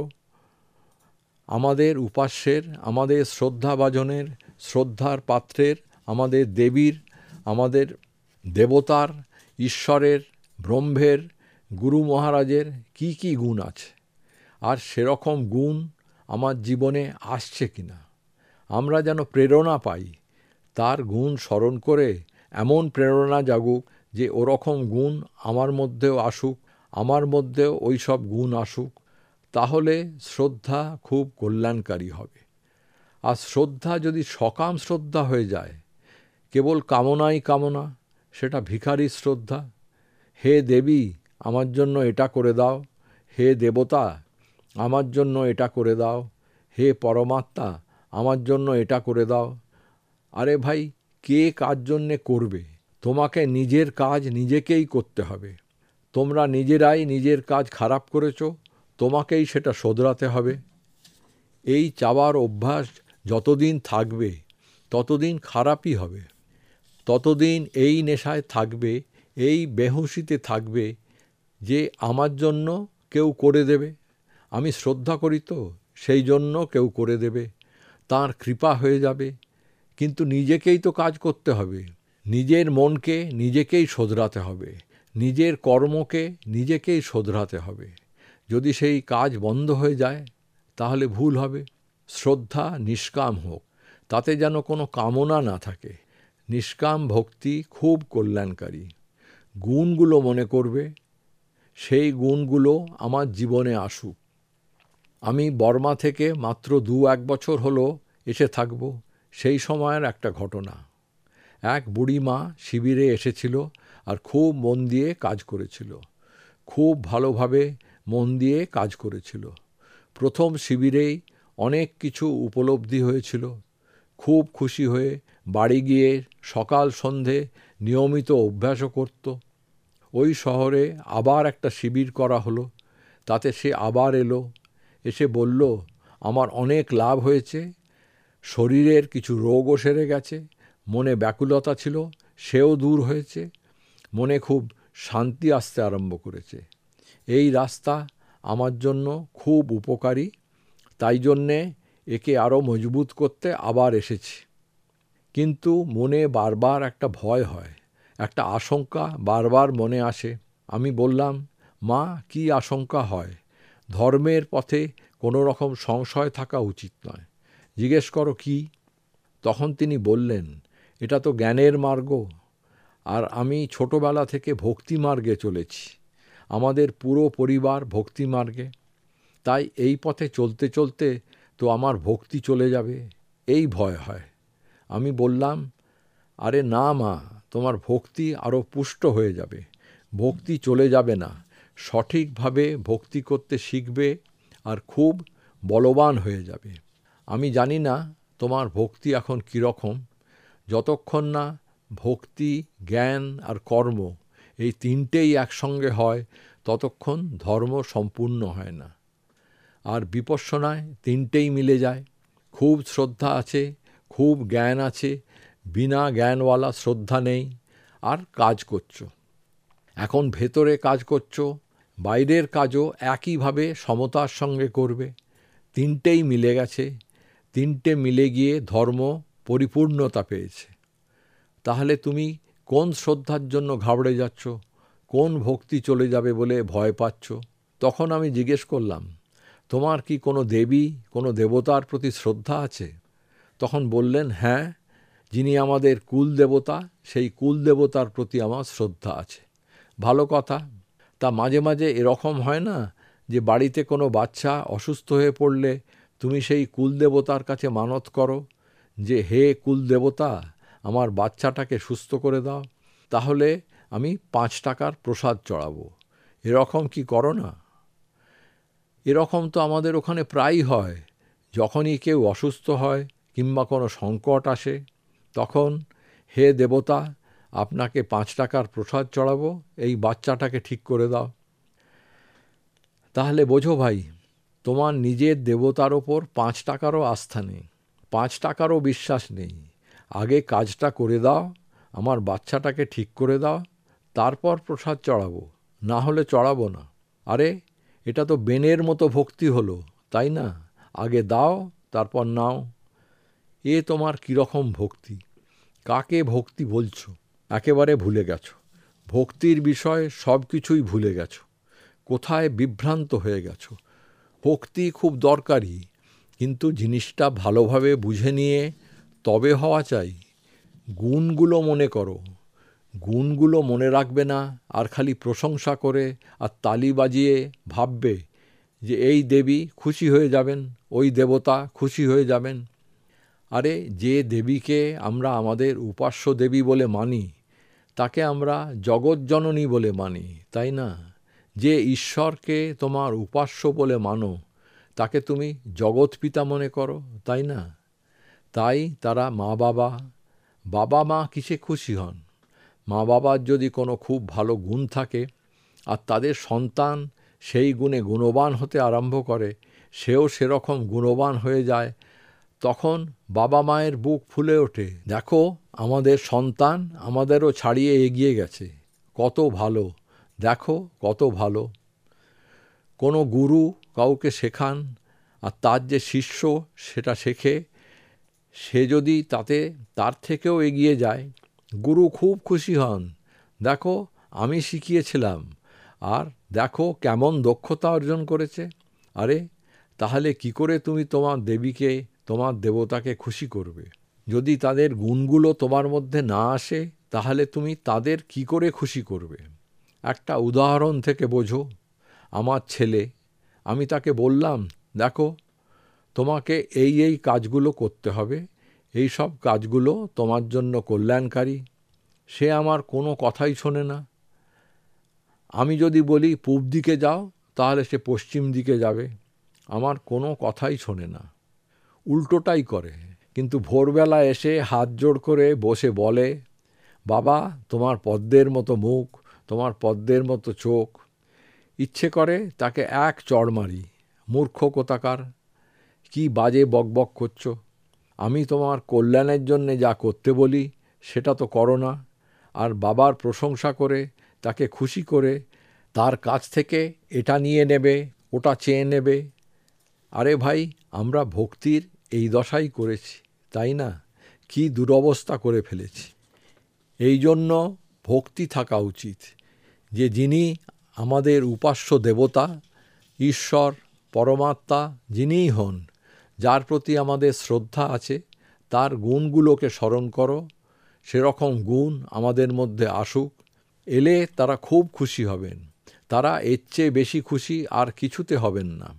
আমাদের উপাস্যের, আমাদের শ্রদ্ধাভাজনের, শ্রদ্ধার পাত্রের, আমাদের দেবীর, আমাদের দেবতার, ঈশ্বরের, ব্রহ্মের, গুরু মহারাজের কি কি গুণ আছে, আর সেরকম গুণ আমার জীবনে আসছে কিনা। আমরা যেন প্রেরণা পাই, তার গুণ স্মরণ করে এমন প্রেরণা জাগুক যে ওরকম গুণ আমার মধ্যেও আসুক, আমার মধ্যেও ওই সব গুণ আসুক। তাহলে শ্রদ্ধা খুব কল্যাণকারী হবে। আর শ্রদ্ধা যদি সকাম শ্রদ্ধা হয়ে যায়, কেবল কামনাই কামনা, সেটা ভিখারির শ্রদ্ধা। হে দেবী, আমার জন্য এটা করে দাও। হে দেবতা, আমার জন্য এটা করে দাও। হে পরমাত্মা, আমার জন্য এটা করে দাও। আরে ভাই, কে কার জন্যে করবে? তোমাকে নিজের কাজ নিজেকেই করতে হবে। তোমরা নিজেরাই নিজের কাজ খারাপ করেছ, তোমাকেই সেটা শোধরাতে হবে। এই চাওয়ার অভ্যাস যতদিন থাকবে ততদিন খারাপই হবে। ততদিন এই নেশায় থাকবে, এই বেহুশিতে থাকবে যে আমার জন্য কেউ করে দেবে। আমি শ্রদ্ধা করি তো, সেই জন্য কেউ করে দেবে, তার কৃপা হয়ে যাবে। কিন্তু নিজেকেই তো কাজ করতে হবে। নিজের মনকে নিজেকেই শোধরাতে হবে, নিজের কর্মকে নিজেকেই শোধরাতে হবে। যদি সেই কাজ বন্ধ হয়ে যায় তাহলে ভুল হবে। শ্রদ্ধা নিষ্কাম হোক, তাতে যেন কোনো কামনা না থাকে। নিষ্কাম ভক্তি খুব কল্যাণকারী। গুণগুলো মনে করবে, সেই গুণগুলো আমার জীবনে আসুক। আমি বর্মা থেকে মাত্র দু এক বছর হলো এসে থাকব। সেই সময়ের একটা ঘটনা। এক বুড়ি মা শিবিরে এসেছিল আর খুব মন দিয়ে কাজ করেছিল। খুব ভালোভাবে মন দিয়ে কাজ করেছিল। প্রথম শিবিরেই অনেক কিছু উপলব্ধি হয়েছিল। খুব খুশি হয়ে বাড়ি গিয়ে সকাল সন্ধে নিয়মিত অভ্যাসও করত। ওই শহরে আবার একটা শিবির করা হলো, তাতে সে আবার এলো। এসে বলল, আমার অনেক লাভ হয়েছে, শরীরের কিছু রোগও সেরে গেছে, মনে ব্যাকুলতা ছিল সেও দূর হয়েছে, মনে খুব শান্তি আসতে আরম্ভ করেছে। এই রাস্তা আমার জন্য খুব উপকারী, তাই জন্যে একে আরও মজবুত করতে আবার এসেছি। কিন্তু মনে বারবার একটা ভয় হয়, একটা আশঙ্কা বারবার মনে আসে। আমি বললাম, মা, কি আশঙ্কা হয়? ধর্মের পথে কোনো রকম সংশয় থাকা উচিত নয়। জিজ্ঞেস করো কি? তখন তিনি বললেন, এটা তো জ্ঞানের মার্গ, আর আমি ছোটবেলা থেকে ভক্তি মার্গে চলেছি। আমাদের পুরো পরিবার ভক্তি মার্গে, তাই এই পথে চলতে চলতে তো আমার ভক্তি চলে যাবে, এই ভয় হয়। আমি বললাম, আরে না মা, তোমার ভক্তি আরও পুষ্ট হয়ে যাবে। ভক্তি চলে যাবে না, সঠিকভাবে ভক্তি করতে শিখবে আর খুব বলবান হয়ে যাবে। আমি জানি না তোমার ভক্তি এখন কীরকম। যতক্ষণ না ভক্তি, জ্ঞান আর কর্ম এই তিনটেই একসঙ্গে হয়, ততক্ষণ ধর্ম সম্পূর্ণ হয় না। আর বিপশ্যনায় তিনটেই মিলে যায়। খুব শ্রদ্ধা আছে, খুব জ্ঞান আছে, বিনা জ্ঞানওয়ালা শ্রদ্ধা নেই, আর কাজ করছো। এখন ভেতরে কাজ করছো, বাইরের কাজও একইভাবে সমতার সঙ্গে করবে। তিনটেই মিলে গেছে, তিনটে মিলে গিয়ে ধর্ম পরিপূর্ণতা পেয়েছে। তাহলে তুমি কোন শ্রদ্ধার জন্য ঘাবড়ে যাচ্ছ, কোন ভক্তি চলে যাবে বলে ভয় পাচ্ছ? তখন আমি জিজ্ঞেস করলাম, তোমার কি কোনো দেবী, কোনো দেবতার প্রতি শ্রদ্ধা আছে? তখন বললেন, হ্যাঁ, যিনি আমাদের কুল দেবতা, সেই কুল দেবতার প্রতি আমার শ্রদ্ধা আছে। ভালো কথা। তা মাঝে মাঝে এরকম হয় না যে বাড়িতে কোনো বাচ্চা অসুস্থ হয়ে পড়লে তুমি সেই কুল দেবতার কাছে মানত করো যে, হে কুল দেবতা, আমার বাচ্চাটাকে সুস্থ করে দাও, তাহলে আমি পাঁচ টাকার প্রসাদ চড়াবো। এরকম কি করো না? এরকম তো আমাদের ওখানে প্রায়ই হয়। যখনই কেউ অসুস্থ হয় কিংবা কোনো সংকট আসে, তখন হে দেবতা, আপনাকে পাঁচ টাকার প্রসাদ চড়াবো, এই বাচ্চাটাকে ঠিক করে দাও। তাহলে বোঝো ভাই, তোমার নিজের দেবতার ওপর পাঁচ টাকারও আস্থা নেই, পাঁচ টাকারও বিশ্বাস নেই। আগে কাজটা করে দাও, আমার বাচ্চাটাকে ঠিক করে দাও, তারপর প্রসাদ চড়াবো, না হলে চড়াবো না। আরে এটা তো বেনের মতো ভক্তি হলো, তাই না? আগে দাও, তারপর নাও। এ তোমার কীরকম ভক্তি? কাকে ভক্তি বলছো? একেবারে ভুলে গেছো। ভক্তির বিষয়ে সব কিছুই ভুলে গেছো। কোথায় বিভ্রান্ত হয়ে গেছো। ভক্তি খুব দরকারি, কিন্তু জিনিসটা ভালোভাবে বুঝে নিয়ে তবে হওয়া চাই। গুণগুলো মনে করো, গুণগুলো মনে রাখবে না, আর খালি প্রশংসা করে আর তালি বাজিয়ে ভাববে যে এই দেবী খুশি হয়ে যাবেন, ওই দেবতা খুশি হয়ে যাবেন। আরে যে দেবীকে আমরা আমাদের উপাস্য দেবী বলে মানি, তাকে আমরা জগৎজননী বলে মানি, তাই না? যে ঈশ্বরকে তোমার উপাস্য বলে মানো, তাকে তুমি জগৎ পিতা মনে করো, তাই না? তাই তারা মা বাবা, বাবা মা কিসে খুশি হন? মা বাবার যদি কোনো খুব ভালো গুণ থাকে আর তাদের সন্তান সেই গুণে গুণবান হতে আরম্ভ করে, সেও সেরকম গুণবান হয়ে যায়, তখন বাবা মায়ের বুক ফুলে ওঠে। দেখো, আমাদের সন্তান আমাদেরও ছাড়িয়ে এগিয়ে গেছে, কত ভালো, দেখো কত ভালো। কোনো গুরু কাউকে শেখান আর তার যে শিষ্য সেটা শেখে, সে যদি তাতে তার থেকেও এগিয়ে যায়, গুরু খুব খুশি হন। দেখো, আমি শিখিয়েছিলাম, আর দেখো কেমন দক্ষতা অর্জন করেছে। আরে তাহলে কি করে তুমি তোমার দেবীকে, তোমার দেবতাকে খুশি করবে? যদি তাদের গুণগুলো তোমার মধ্যে না আসে, তাহলে তুমি তাদের কি করে খুশি করবে? একটা উদাহরণ থেকে বোঝো। আমার ছেলে, আমি তাকে বললাম, দেখো তোমাকে এই এই কাজগুলো করতে হবে, এই সব কাজগুলো তোমার জন্য কল্যাণকারী। সে আমার কোনো কথাই শোনে না। আমি যদি বলি পূব দিকে যাও, তাহলে সে পশ্চিম দিকে যাবে। আমার কোনো কথাই শোনে না, উল্টোটাই করে। কিন্তু ভোরবেলা এসে হাত জোড় করে বসে বলে, বাবা তোমার পদ্মের মতো মুখ, তোমার পদ্মের মতো চোখ। ইচ্ছে করে তাকে এক চড় মারি, মূর্খ কোথাকার, কি বাজে বকবক করছো? আমি তোমার কল্যাণের জন্যে যা করতে বলি সেটা তো করো না, আর বাবার প্রশংসা করে তাকে খুশি করে তার কাছ থেকে এটা নিয়ে নেবে, ওটা চেয়ে নেবে। আরে ভাই, আমরা ভক্তির এই দশাই করেছি, তাই না? কি দুরবস্থা করে ফেলেছি। এই জন্য ভক্তি থাকা উচিত, যে যিনি আমাদের উপাস্য দেবতা, ঈশ্বর, পরমাত্মা যিনিই হন, যার প্রতি আমাদের শ্রদ্ধা আছে, তার গুণগুলোকে স্মরণ করো। সেরকম গুণ আমাদের মধ্যে আসুক। এলে তারা খুব খুশি হবেন। তারা এর চেয়ে বেশি খুশি আর কিছুতে হবেন না।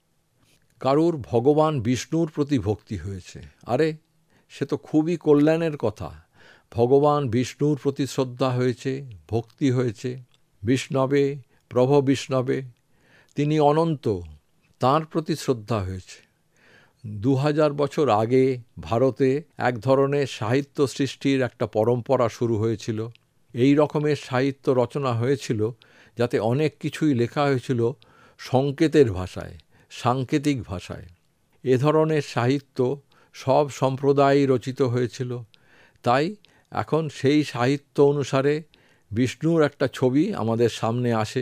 কারুর ভগবান বিষ্ণুর প্রতি ভক্তি হয়েছে, আরে সে তো খুবই কল্যাণের কথা। ভগবান বিষ্ণুর প্রতি শ্রদ্ধা হয়েছে, ভক্তি হয়েছে। বিষ্ণবে, প্রভ বিষ্ণবে, তিনি অনন্ত, তাঁর প্রতি শ্রদ্ধা হয়েছে। দু হাজার বছর আগে ভারতে এক ধরনের সাহিত্য সৃষ্টির একটা পরম্পরা শুরু হয়েছিল। এই রকমের সাহিত্য রচনা হয়েছিল যাতে অনেক কিছুই লেখা হয়েছিল সংকেতের ভাষায়, সাংকেতিক ভাষায়। এ ধরনের সাহিত্য সব সম্প্রদায়ই রচিত হয়েছিল। তাই এখন সেই সাহিত্য অনুসারে বিষ্ণুর একটা ছবি আমাদের সামনে আসে,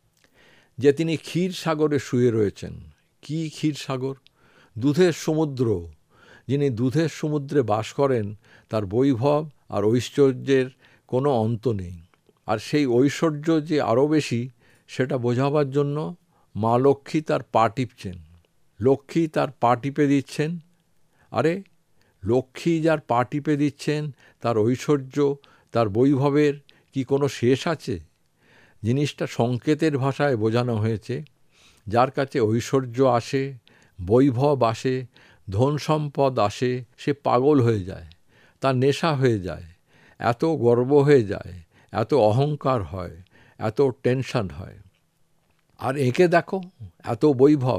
যে তিনি ক্ষীর সাগরে শুয়ে রয়েছেন। কি ক্ষীর সাগর? দুধের সমুদ্র। যিনি দুধের সমুদ্রে বাস করেন, তার বৈভব আর ঐশ্বর্যের কোনো অন্ত নেই। আর সেই ঐশ্বর্য যে আরও বেশি, সেটা বোঝাবার জন্য মা লক্ষ্মী তার পা টিপছেন। লক্ষ্মী তার পা টিপে দিচ্ছেন। আরে লক্ষ্মী যার পা টিপে দিচ্ছেন, তার ঐশ্বর্য, তার বৈভবের কি কোনো শেষ আছে? জিনিসটা সংকেতের ভাষায় বোঝানো হয়েছে। যার কাছে ঐশ্বর্য আসে, বৈভব আসে, ধন সম্পদ আসে, সে পাগল হয়ে যায়, তার নেশা হয়ে যায়, এত গর্ব হয়ে যায়, এত অহংকার হয়, এত টেনশন হয়। আর একে দেখো, এত বৈভব।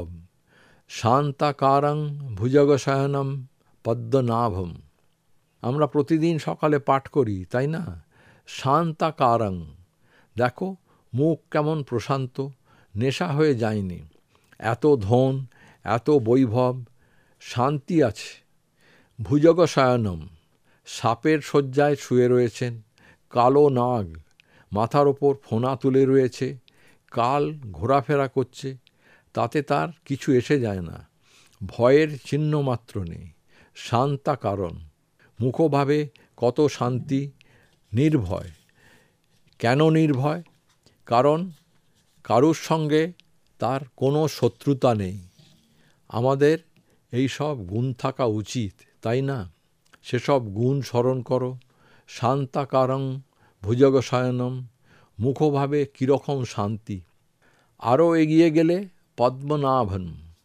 শান্তাকারং ভুজগশয়নম পদ্মনাভম। আমরা প্রতিদিন সকালে পাঠ করি, তাই না? শান্তাকারং, দেখো মুখ কেমন প্রশান্ত, নেশা হয়ে যায়নি। এত ধন, এত বৈভব, শান্তি আছে। ভুজগশয়নম, সাপের শয্যায় শুয়ে রয়েছেন। কালো নাগ মাথার ওপর ফোনা তুলে রয়েছে। কাল ঘোরাফেরা করছে, তাতে তার কিছু এসে যায় না। ভয়ের চিহ্ন মাত্র নেই। শান্তাকারণ, মুখভাবে কত শান্তি, নির্ভয়। কেন নির্ভয়? কারণ কারুর সঙ্গে তার কোনো শত্রুতা নেই। আমাদের এই সব গুণ থাকা উচিত, তাই না? সেসব গুণ স্মরণ করো। শান্তাকারং ভুজগশয়নম, মুখভাবে কীরকম শান্তি। আরও এগিয়ে গেলে পদ্মনাভন,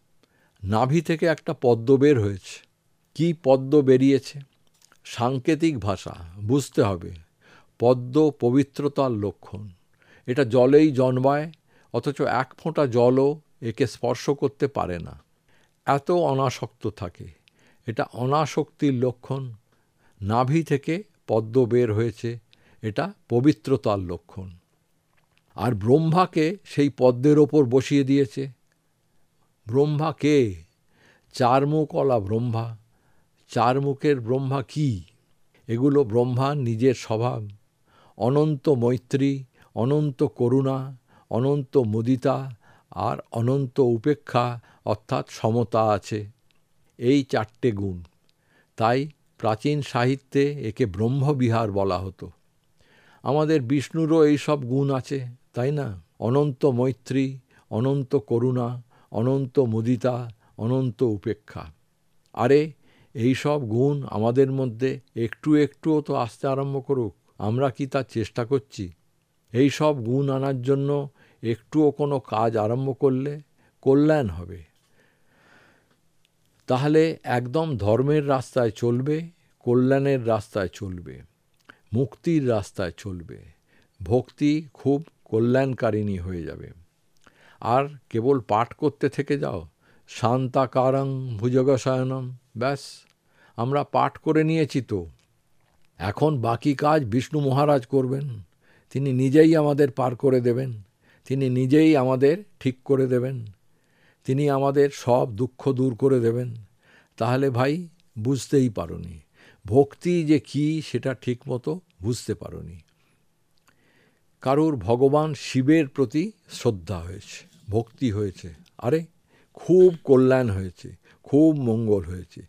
নাভি থেকে একটা পদ্ম বের হয়েছে। কি পদ্ম বেরিয়েছে? সাংকেতিক ভাষা, বুঝতে হবে। পদ্ম পবিত্রতার লক্ষণ। এটা জলেই জন্মায়, অথচ এক ফোঁটা জলও একে স্পর্শ করতে পারে না, এত অনাসক্ত থাকে। এটা অনাসক্তির লক্ষণ। নাভি থেকে পদ্ম বের হয়েছে, এটা পবিত্রতার লক্ষণ। আর ব্রহ্মাকে সেই পদ্মের ওপর বসিয়ে দিয়েছে। ব্রহ্মা কে? চারমুখওয়ালা ব্রহ্মা। চারমুখের ব্রহ্মা কি? এগুলো ব্রহ্মার নিজের স্বভাব। অনন্ত মৈত্রী, অনন্ত করুণা, অনন্ত মুদিতা আর অনন্ত উপেক্ষা, অর্থাৎ সমতা আছে। এই চারটে গুণ। তাই প্রাচীন সাহিত্যে একে ব্রহ্মবিহার বলা হতো। আমাদের বিষ্ণুরও এই সব গুণ আছে, তাই না? অনন্ত মৈত্রী, অনন্ত করুণা, অনন্ত মুদিতা, অনন্ত উপেক্ষা। আরে এই সব গুণ আমাদের মধ্যে একটু একটুও তো আসতে আরম্ভ করুক। আমরা কি তার চেষ্টা করছি? এই সব গুণ আনার জন্য একটুও কোনো কাজ আরম্ভ করলে কল্যাণ হবে। তাহলে একদম ধর্মের রাস্তায় চলবে, কল্যাণের রাস্তায় চলবে, মুক্তির রাস্তায় চলবে। ভক্তি খুব কল্যাণকারিণী হয়ে যাবে। আর কেবল পাঠ করতে থেকে যাও, শান্তাকারং ভুজগশয়নম, ব্যাস আমরা পাঠ করে নিয়েছি তো। এখন বাকি কাজ বিষ্ণু মহারাজ করবেন। তিনি নিজেই আমাদের পার করে দেবেন, তিনি নিজেই আমাদের ঠিক করে দেবেন, তিনি আমাদের সব দুঃখ দূর করে দেবেন। তাহলে ভাই বুঝতেই পারোনি, ভক্তি যে কি সেটা ঠিক মতো বুঝতে পারোনি। কারুর ভগবান শিবের প্রতি শ্রদ্ধা হয়েছে, ভক্তি হয়েছে, আরে খুব কল্যাণ হয়েছে, খুব মঙ্গল হয়েছে।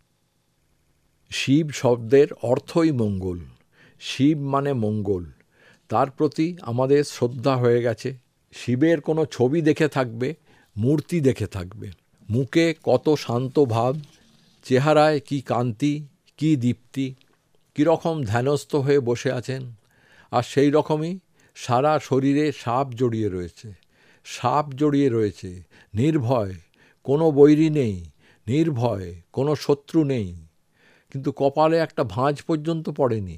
শিব শব্দের অর্থই মঙ্গল। শিব মানে মঙ্গল। তার প্রতি আমাদের শ্রদ্ধা হয়ে গেছে। শিবের কোনো ছবি দেখে থাকবে, মূর্তি দেখে থাকবে, মুখে কত শান্ত ভাব, চেহারায় কি কান্তি, কি দীপ্তি, কীরকম ধ্যানস্থ হয়ে বসে আছেন। আর সেই রকমই সারা শরীরে সাপ জড়িয়ে রয়েছে, সাপ জড়িয়ে রয়েছে, নির্ভয়, কোনো বৈরী নেই, নির্ভয়, কোনো শত্রু নেই, কিন্তু কপালে একটা ভাঁজ পর্যন্ত পড়েনি।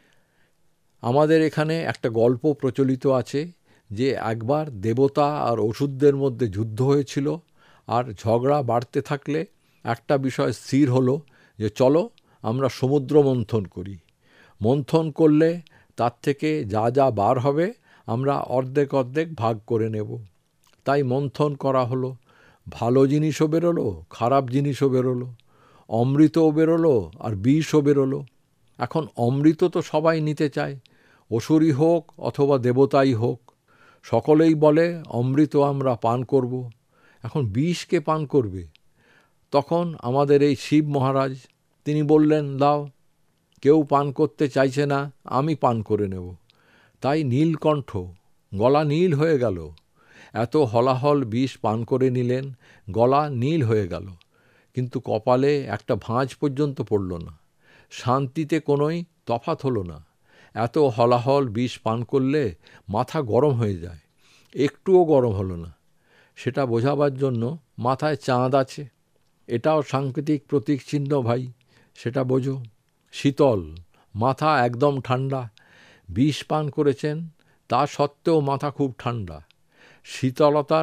আমাদের এখানে একটা গল্প প্রচলিত আছে যে একবার দেবতা আর অসুরদের মধ্যে যুদ্ধ হয়েছিল, আর ঝগড়া বাড়তে থাকলে একটা বিষয় স্থির হলো যে চলো আমরা সমুদ্র মন্থন করি। মন্থন করলে তার থেকে যা যা বার হবে আমরা অর্ধেক অর্ধেক ভাগ করে নেব। তাই মন্থন করা হলো। ভালো জিনিসও বেরোলো, খারাপ জিনিসও বেরোলো, অমৃতও বেরোলো আর বিষও বেরোলো। এখন অমৃত তো সবাই নিতে চায়, অসুরই হোক অথবা দেবতাই হোক, সকলেই বলে অমৃত আমরা পান করব। এখন বিষকে পান করবে? তখন আমাদের এই শিব মহারাজ তিনি বললেন, দাও, কেউ পান করতে চাইছে না, আমি পান করে নেব। তাই নীলকণ্ঠ, গলা নীল হয়ে গেল। এত হলাহল বিষ পান করে নিলেন, গলা নীল হয়ে গেল, কিন্তু কপালে একটা ভাঁজ পর্যন্ত পড়ল না, শান্তিতে কোনোই তফাৎ হলো না। এত হলাহল বিষ পান করলে মাথা গরম হয়ে যায়, একটুও গরম হলো না। সেটা বোঝাবার জন্য মাথায় চাঁদ আছে, এটাও সাংকেতিক প্রতীক চিহ্ন ভাই, সেটা বোঝো। শীতল, মাথা একদম ঠান্ডা। বিষ পান করেছেন, তা সত্ত্বেও মাথা খুব ঠান্ডা। শীতলতার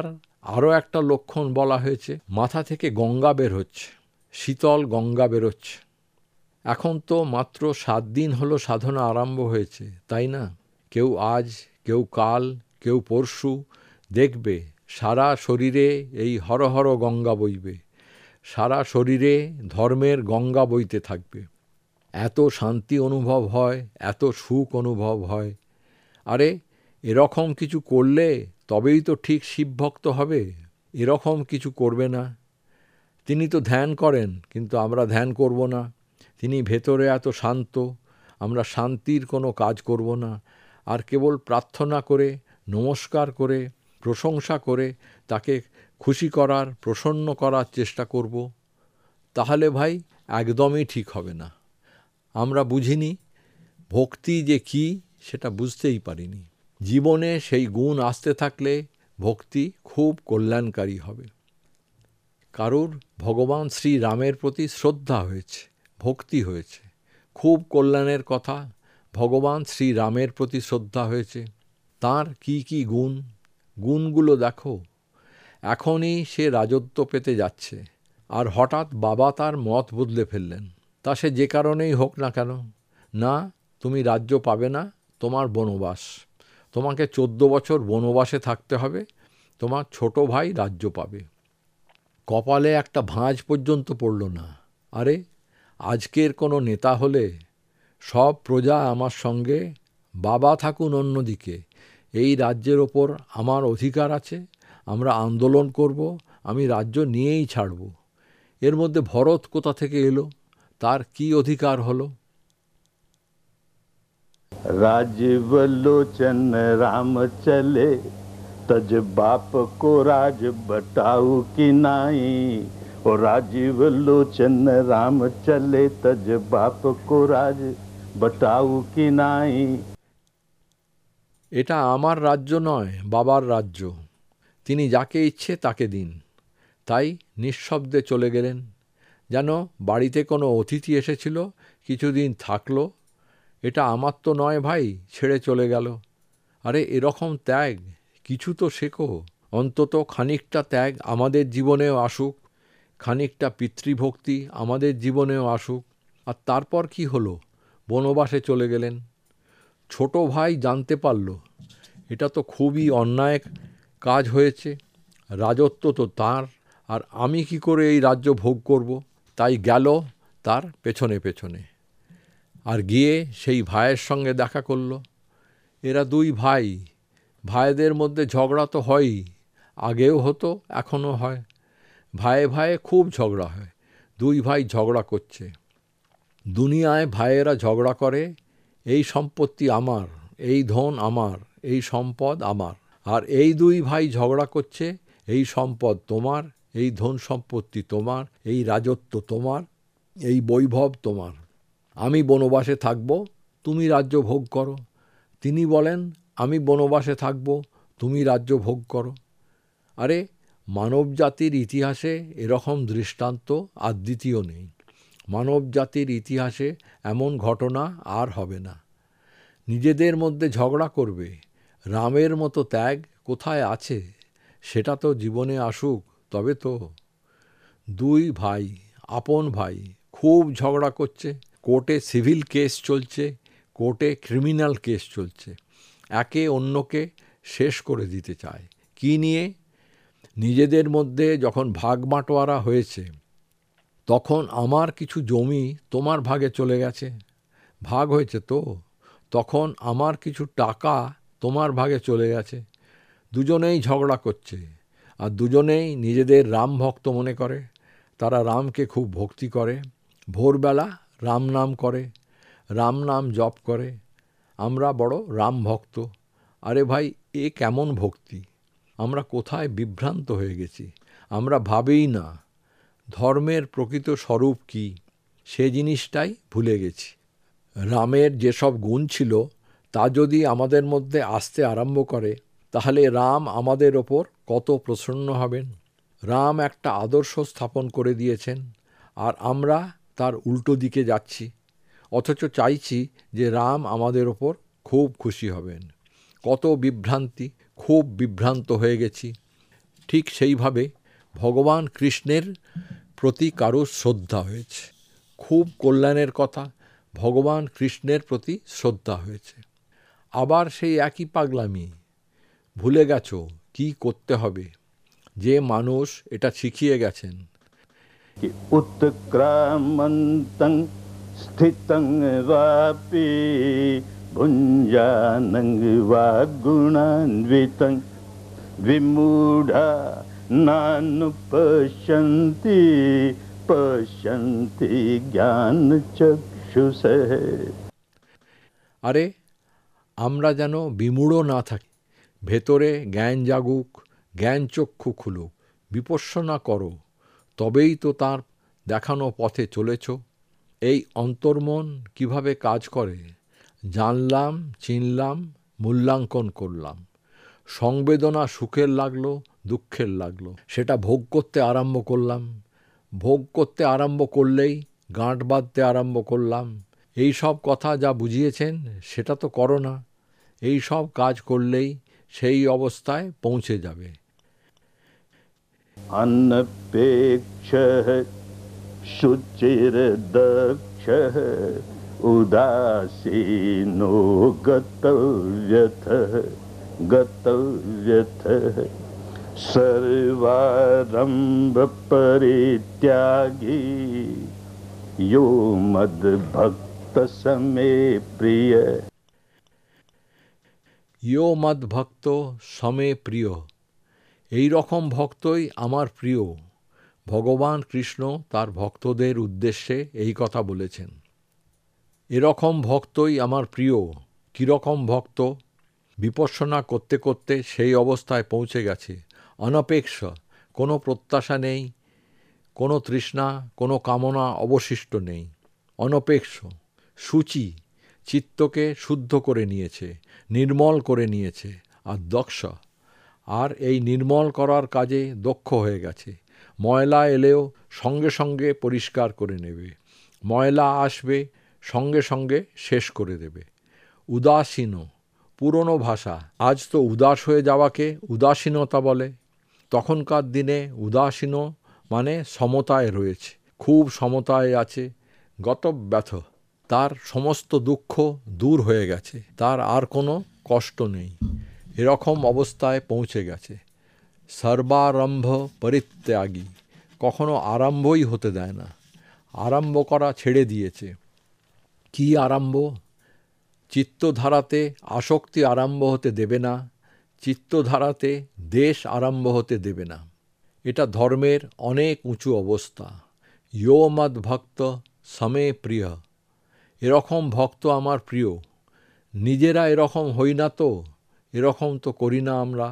আরও একটা লক্ষণ বলা হয়েছে, মাথা থেকে গঙ্গা বের হচ্ছে, শীতল গঙ্গা বেরোচ্ছে। এখন তো মাত্র সাত দিন হলো সাধনা আরম্ভ হয়েছে, তাই না? কেউ আজ, কেউ কাল, কেউ পরশু দেখবে সারা শরীরে এই হরহর গঙ্গা বইবে, সারা শরীরে ধর্মের গঙ্গা বইতে থাকবে। এত শান্তি অনুভব হয়, এত সুখ অনুভব হয়। আরে এরকম কিছু করলে তবেই তো ঠিক শিবভক্ত হবে, এরকম কিছু করবে না। তিনি তো ধ্যান করেন, কিন্তু আমরা ধ্যান করব না। তিনি ভেতরে এত শান্ত, আমরা শান্তির কোনো কাজ করব না, আর কেবল প্রার্থনা করে, নমস্কার করে, প্রশংসা করে তাকে খুশি করার, প্রসন্ন করার চেষ্টা করব। তাহলে ভাই একদমই ঠিক হবে না। আমরা বুঝিনি ভক্তি যে কি, সেটা বুঝতেই পারিনি। জীবনে সেই গুণ আসতে থাকলে ভক্তি খুব কল্যাণকারী হবে। কারুর ভগবান শ্রী রামের প্রতি শ্রদ্ধা হয়েছে, ভক্তি হয়েছে, খুব কল্যাণের কথা। ভগবান শ্রী রামের প্রতি শ্রদ্ধা হয়েছে, তার কি কি গুণ, গুণগুলো দেখো। এখনই সে রাজত্ব পেতে যাচ্ছে, আর হঠাৎ বাবা তার মত বদলে ফেললেন। তা সে যে কারণেই হোক না কেন, না তুমি রাজ্য পাবে না, তোমার বনবাস, তোমাকে চোদ্দ বছর বনবাসে থাকতে হবে, তোমার ছোট ভাই রাজ্য পাবে। কপালে একটা ভাঁজ পর্যন্ত পড়ল না। আরে আজকের কোনো নেতা হলে সব প্রজা আমার সঙ্গে, বাবা থাকুন অন্যদিকে, এই রাজ্যের ওপর আমার অধিকার আছে, আমরা আন্দোলন করব, আমি রাজ্য নিয়েই ছাড়ব। এর মধ্যে ভরত কোথা থেকে এলো, তার কি অধিকার হলো? राजीव लोचन राम चले, तज बाप को राज बटाऊ की नाई। और राजीव लोचन राम चले, तज बाप को राज बटाऊ की नाई। এটা আমার রাজ্য নয়, বাবার রাজ্য, তিনি যাকে ইচ্ছে তাকে দিন। তাই নিঃশব্দে চলে গেলেন, যেন বাড়িতে কোনো অতিথি এসেছিল, কিছুদিন থাকলো। এটা আমার তো নয় ভাই, ছেড়ে চলে গেল। আরে এরকম ত্যাগ, কিছু তো শেখো, অন্তত খানিকটা ত্যাগ আমাদের জীবনেও আসুক, খানিকটা পিতৃভক্তি আমাদের জীবনেও আসুক। আর তারপর কি হলো? বনবাসে চলে গেলেন। ছোট ভাই জানতে পারল এটা তো খুবই অন্যায় কাজ হয়েছে, রাজত্ব তো তার, আর আমি কি করে এই রাজ্য ভোগ করব? তাই গেল তার পেছনে পেছনে, আর গিয়ে সেই ভাইয়ের সঙ্গে দেখা করল। এরা দুই ভাই, ভাইদের মধ্যে ঝগড়া তো হয়ই, আগেও হতো, এখনও হয়। ভাইয়ে ভাইয়ে খুব ঝগড়া হয়, দুই ভাই ঝগড়া করছে। দুনিয়ায় ভাইয়েরা ঝগড়া করে, এই সম্পত্তি আমার, এই ধন আমার, এই সম্পদ আমার। আর এই দুই ভাই ঝগড়া করছে, এই সম্পদ তোমার, এই ধন সম্পত্তি তোমার, এই রাজত্ব তোমার, এই বৈভব তোমার। আমি বনবাসে থাকব, তুমি রাজ্য ভোগ করো। তিনি বলেন আমি বনবাসে থাকব, তুমি রাজ্য ভোগ করো। আরে মানব জাতির ইতিহাসে এরকম দৃষ্টান্ত আর দ্বিতীয় নেই। মানব জাতির ইতিহাসে এমন ঘটনা আর হবে না। নিজেদের মধ্যে ঝগড়া করবে, রামের মতো ত্যাগ কোথায় আছে? সেটা তো জীবনে আসুক, তবে তো। দুই ভাই, আপন ভাই, খুব ঝগড়া করছে, কোর্টে সিভিল কেস চলছে, কোর্টে ক্রিমিনাল কেস চলছে, একে অন্যকে শেষ করে দিতে চায়। কি নিয়ে? নিজেদের মধ্যে যখন ভাগ বাঁটোয়ারা হয়েছে, তখন আমার কিছু জমি তোমার ভাগে চলে গেছে, ভাগ হয়েছে তো, তখন আমার কিছু টাকা তোমার ভাগে চলে গেছে। দুজনেই ঝগড়া করছে, আর দুজনেই নিজেদের রাম ভক্ত মনে করে। তারা রামকে খুব ভক্তি করে, ভোরবেলা রাম নাম করে, রাম নাম জপ করে। আমরা বড় রাম ভক্ত। আরে ভাই, এ কেমন ভক্তি? আমরা কোথায় বিভ্রান্ত হয়ে গেছি? আমরা ভাবেই না ধর্মের প্রকৃত স্বরূপ কি, সে জিনিসটাই ভুলে গেছি। রামের যেসব গুণ ছিল, তা যদি আমাদের মধ্যে আসতে আরম্ভ করে, তাহলে রাম আমাদের ওপর কত প্রসন্ন হবেন। রাম একটা আদর্শ স্থাপন করে দিয়েছেন, আর আমরা তার উল্টো দিকে যাচ্ছি, অথচ চাইছি যে রাম আমাদের ওপর খুব খুশি হবেন। কত বিভ্রান্তি, খুব বিভ্রান্ত হয়ে গেছি। ঠিক সেইভাবে ভগবান কৃষ্ণের প্রতি কারো শ্রদ্ধা হয়েছে। খুব কল্যাণের কথা, ভগবান কৃষ্ণের প্রতি শ্রদ্ধা হয়েছে। আবার সেই একই পাগলামি, ভুলে গেছো কি করতে হবে, যে মানুষ এটা শিখিয়ে গেছেন। उत्क्रामन्तं स्थितं वापि भुञ्जानं वा गुणान्वितं विमूढा नानुपश्यन्ति पश्यन्ति ज्ञानचक्षुषः। আরে আমরা যেন বিমূঢ় না থাকি, ভেতরে জ্ঞান জাগুক, জ্ঞান চক্ষু খুলুক, বিপশ্যনা করো, তবেই তো তার দেখানো পথে চলেছ। এই অন্তর্মন কিভাবে কাজ করে জানলাম, চিনলাম, মূল্যাঙ্কন করলাম। সংবেদনা সুখের লাগলো, দুঃখের লাগলো, সেটা ভোগ করতে আরম্ভ করলাম। ভোগ করতে আরম্ভ করলেই গাঁট বাঁধতে আরম্ভ করলাম। এই সব কথা যা বুঝিয়েছেন সেটা তো করো না। এই সব কাজ করলেই সেই অবস্থায় পৌঁছে যাবে। अनपेक्षः शुचिर्दक्षः उदासीनो गतव्यथः गतव्यथः सर्वारम्भ परित्यागी यो मद्भक्त समे प्रिय। ইয়ো মদ ভক্ত সমে প্রিয়, এই রকম ভক্তই আমার প্রিয়। ভগবান কৃষ্ণ তার ভক্তদের উদ্দেশ্যে এই কথা বলেছেন। এরকম ভক্তই আমার প্রিয়। কীরকম ভক্ত? বিপশ্যনা করতে করতে সেই অবস্থায় পৌঁছে গেছে। অনপেক্ষ, কোনো প্রত্যাশা নেই, কোনো তৃষ্ণা, কোনো কামনা অবশিষ্ট নেই। অনপেক্ষ, শুচি, চিত্তকে শুদ্ধ করে নিয়েছে, নির্মল করে নিয়েছে। আর দক্ষ, আর এই নির্মল করার কাজে দক্ষ হয়ে গেছে। ময়লা এলেও সঙ্গে সঙ্গে পরিষ্কার করে নেবে, ময়লা আসবে সঙ্গে সঙ্গে শেষ করে দেবে। উদাসীন, পুরনো ভাষা, আজ তো উদাস হয়ে যাওয়াকে উদাসীনতা বলে। তখনকার দিনে উদাসীন মানে সমতায় রয়েছে, খুব সমতায় আছে। গতব্যথ, তার সমস্ত দুঃখ দূর হয়ে গেছে, তার আর কোনো কষ্ট নেই, এরকম অবস্থায় পৌঁছে গেছে। সর্বারম্ভ পরিত্যাগী, কখনো আরম্ভই হতে দেয় না, আরম্ভ করা ছেড়ে দিয়েছে। কি আরম্ভ? চিত্তধারাতে আসক্তি আরম্ভ হতে দেবে না, চিত্তধারাতে দেশ আরম্ভ হতে দেবে না। এটা ধর্মের অনেক উঁচু অবস্থা। ইয়ো মদ ভক্ত সমে প্রিয়, এরকম ভক্ত আমার প্রিয়। নিজেরা এরকম হই না তো, এরকম তো করি না আমরা।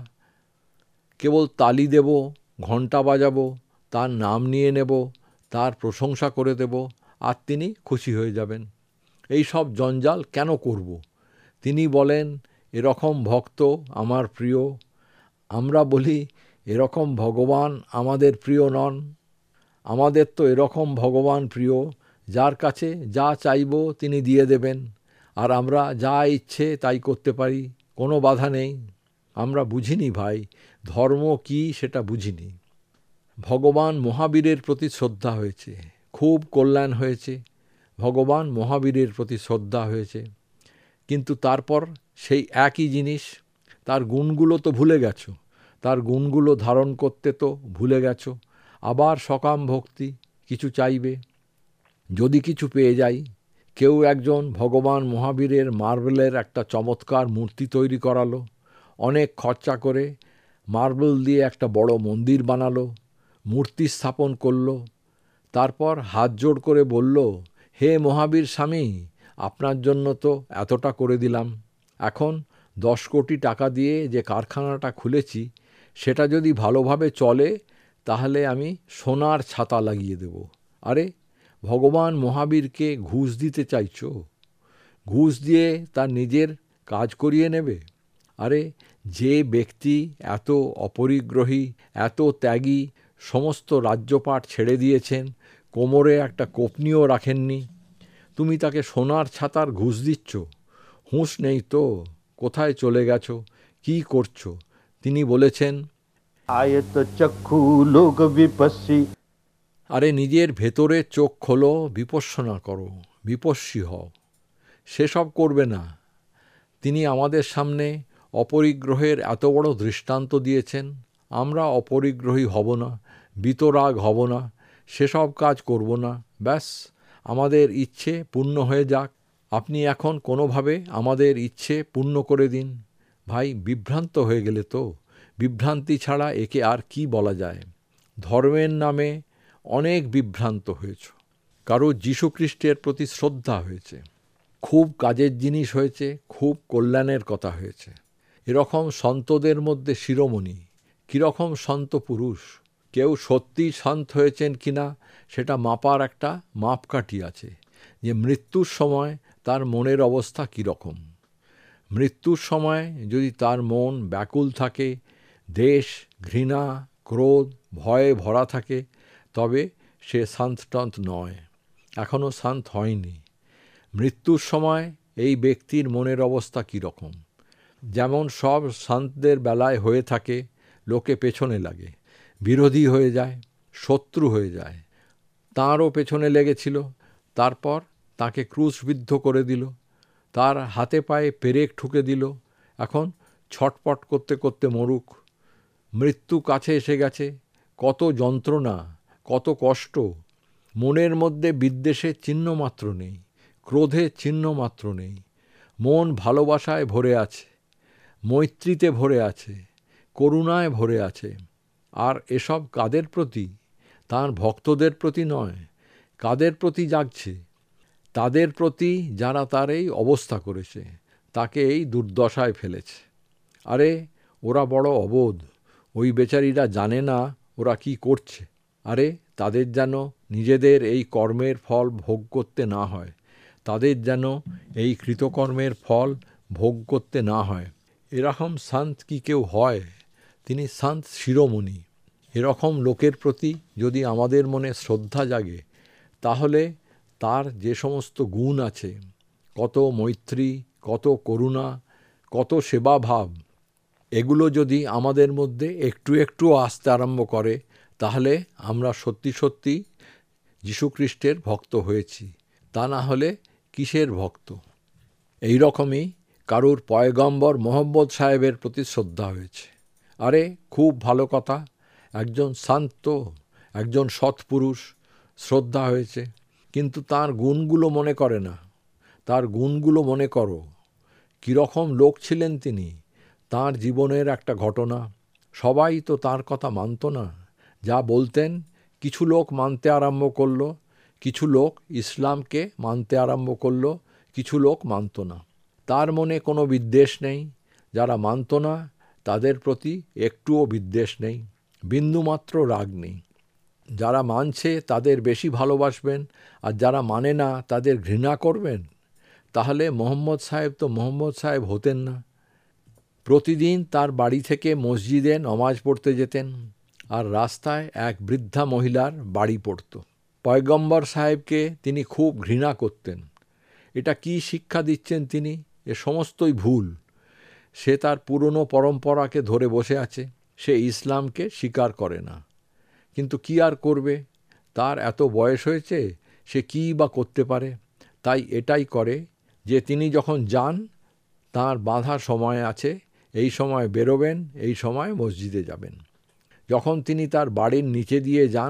কেবল তালি দেব, ঘণ্টা বাজাবো, তার নাম নিয়ে নেব, তার প্রশংসা করে দেব, আর তিনি খুশি হয়ে যাবেন। এই সব জঞ্জাল কেন করব? তিনি বলেন এরকম ভক্ত আমার প্রিয়। আমরা বলি এরকম ভগবান আমাদের প্রিয় নন। আমাদের তো এরকম ভগবান প্রিয়, যার কাছে যা চাইব তিনি দিয়ে দেবেন, আর আমরা যা ইচ্ছে তাই করতে পারি, কোনো বাধা নেই। আমরা বুঝিনি ভাই, ধর্ম কি সেটা বুঝিনি। ভগবান মহাবীরের প্রতি শ্রদ্ধা হয়েছে, খুব কল্যাণ হয়েছে। ভগবান মহাবীরের প্রতি শ্রদ্ধা হয়েছে, কিন্তু তারপর সেই একই জিনিস, তার গুণগুলো তো ভুলে গেছো, তার গুণগুলো ধারণ করতে তো ভুলে গেছো। আবার সকাম ভক্তি, কিছু চাইবে। যদি কিছু পেয়ে যাই, কেউ একজন ভগবান মহাবীরের মার্বেলের একটা চমৎকার মূর্তি তৈরি করালো, অনেক খরচা করে মার্বেল দিয়ে একটা বড় মন্দির বানালো, মূর্তি স্থাপন করলো। তারপর হাত জোড় করে বলল, হে মহাবীর স্বামী, আপনার জন্য তো এতটা করে দিলাম, এখন দশ কোটি টাকা দিয়ে যে কারখানাটা খুলেছি সেটা যদি ভালোভাবে চলে তাহলে আমি সোনার ছাতা লাগিয়ে দেব। আরে ভগবান মহাবীরকে ঘুষ দিতে চাইছো? ঘুষ দিয়ে তার নিজের কাজ করিয়ে নেবে? আরে যে ব্যক্তি এত অপরিগ্রহী, এত ত্যাগী, সমস্ত রাজ্যপাট ছেড়ে দিয়েছেন, কোমরে একটা কোপনিও রাখেননি, তুমি তাকে সোনার ছাতার ঘুষ দিচ্ছ? হুঁশ নেই তো? কোথায় চলে গেছো? কি করছো? তিনি বলেছেন, आयत चक्षु लोक विपस्सी। আরে নিজের ভেতরে চোখ খোলো, বিপশ্যনা করো, বিপস্সী হও। সেসব করবে না। তিনি আমাদের সামনে অপরিগ্রহের এত বড় দৃষ্টান্ত দিয়েছেন, আমরা অপরিগ্রহী হব না, বিতরাগ হব না, সেসব কাজ করব না। ব্যাস, আমাদের ইচ্ছে পূর্ণ হয়ে যাক। আপনি এখন কোনোভাবে আমাদের ইচ্ছে পূর্ণ করে দিন। ভাই, বিভ্রান্ত হয়ে গেলে তো। বিভ্রান্তি ছাড়া একে আর কি বলা যায়? ধর্মের নামে অনেক বিভ্রান্ত হয়েছ। কারো যীশুখ্রিস্টের প্রতি শ্রদ্ধা হয়েছে, খুব কাজের জিনিস হয়েছে, খুব কল্যাণের কথা হয়েছে। এরকম সন্তদের মধ্যে শিরোমণি, কীরকম সন্ত পুরুষ, কেউ সত্যি সন্ত হয়েছেন কিনা সেটা মাপার একটা মাপকাঠি আছে, যে মৃত্যুর সময় তার মনের অবস্থা কীরকম। মৃত্যুর সময় যদি তার মন ব্যাকুল থাকে, দেশ, ঘৃণা, ক্রোধ, ভয়ে ভরা থাকে, তবে সে শান্ত টন্ত নয়, এখনও শান্ত হয়নি। মৃত্যুর সময় এই ব্যক্তির মনের অবস্থা কীরকম? যেমন সব শান্তদের বেলায় হয়ে থাকে, লোকে পেছনে লাগে, বিরোধী হয়ে যায়, শত্রু হয়ে যায়। তাঁরও পেছনে লেগেছিল, তারপর তাকে ক্রুশবিদ্ধ করে দিল, তার হাতে পায়ে পেরেক ঠুকে দিল। এখন ছটপট করতে করতে মরুক। মৃত্যু কাছে এসে গেছে, কত যন্ত্রণা, কত কষ্ট। মনের মধ্যে বিদ্বেষের চিহ্ন মাত্র নেই, ক্রোধের চিহ্ন মাত্র নেই। মন ভালোবাসায় ভরে আছে, মৈত্রীতে ভরে আছে, করুণায় ভরে আছে। আর এসব কাদের প্রতি? তার ভক্তদের প্রতি নয়। কাদের প্রতি জাগছে? তাদের প্রতি যারা তার এই অবস্থা করেছে, তাকে এই দুর্দশায় ফেলেছে। আরে ওরা বড় অবোধ, ওই বেচারীরা জানে না ওরা কি করছে। আরে তাদের যেন নিজেদের এই কর্মের ফল ভোগ করতে না হয়, তাদের যেন এই কৃতকর্মের ফল ভোগ করতে না হয়। এরকম সন্ত কি কেউ হয়? তিনি সন্ত শিরোমণি। এরকম লোকের প্রতি যদি আমাদের মনে শ্রদ্ধা জাগে, তাহলে তার যে সমস্ত গুণ আছে, কত মৈত্রী, কত করুণা, কত সেবাভাব, এগুলো যদি আমাদের মধ্যে একটু একটু আসতে আরম্ভ করে, তাহলে আমরা সত্যি সত্যি যীশুখ্রিস্টের ভক্ত হয়েছি। তা না হলে কিসের ভক্ত? এই রকমই কারুর পয়গম্বর মোহাম্মদ সাহেবের প্রতি শ্রদ্ধা হয়েছে। আরে খুব ভালো কথা, একজন শান্ত, একজন সৎপুরুষ, শ্রদ্ধা হয়েছে, কিন্তু তার গুণগুলো মনে করে না। তার গুণগুলো মনে করো। কীরকম লোক ছিলেন তিনি, তার জীবনের একটা ঘটনা। সবাই তো তার কথা মানত না। যা বলতেন, কিছু লোক মানতে আরম্ভ করলো, কিছু লোক ইসলামকে মানতে আরম্ভ করলো, কিছু লোক মানত না। তার মনে কোনো বিদ্বেষ নেই। যারা মানত না তাদের প্রতি একটুও বিদ্বেষ নেই, বিন্দুমাত্র রাগ নেই। যারা মানছে তাদের বেশি ভালোবাসবেন, আর যারা মানে না তাদের ঘৃণা করবেন। তাহলে মোহাম্মদ সাহেব তো মোহাম্মদ সাহেব হতেন না। প্রতিদিন তার বাড়ি থেকে মসজিদে নমাজ পড়তে যেতেন, আর রাস্তায় এক বৃদ্ধা মহিলার বাড়ি পড়ত। পয়গম্বর সাহেবকে তিনি খুব ঘৃণা করতেন। এটা কি শিক্ষা দিচ্ছেন তিনি? এ সমস্তই ভুল। সে তার পুরনো পরম্পরাকে ধরে বসে আছে, সে ইসলামকে স্বীকার করে না। কিন্তু কি আর করবে? তার এত বয়স হয়েছে, সে কী বা করতে পারে? তাই এটাই করে যে তিনি যখন যান, তার বাঁধা সময় আছে, এই সময় বেরোবেন, এই সময় মসজিদে যাবেন। যখন তিনি তার বাড়ির নিচে দিয়ে যান,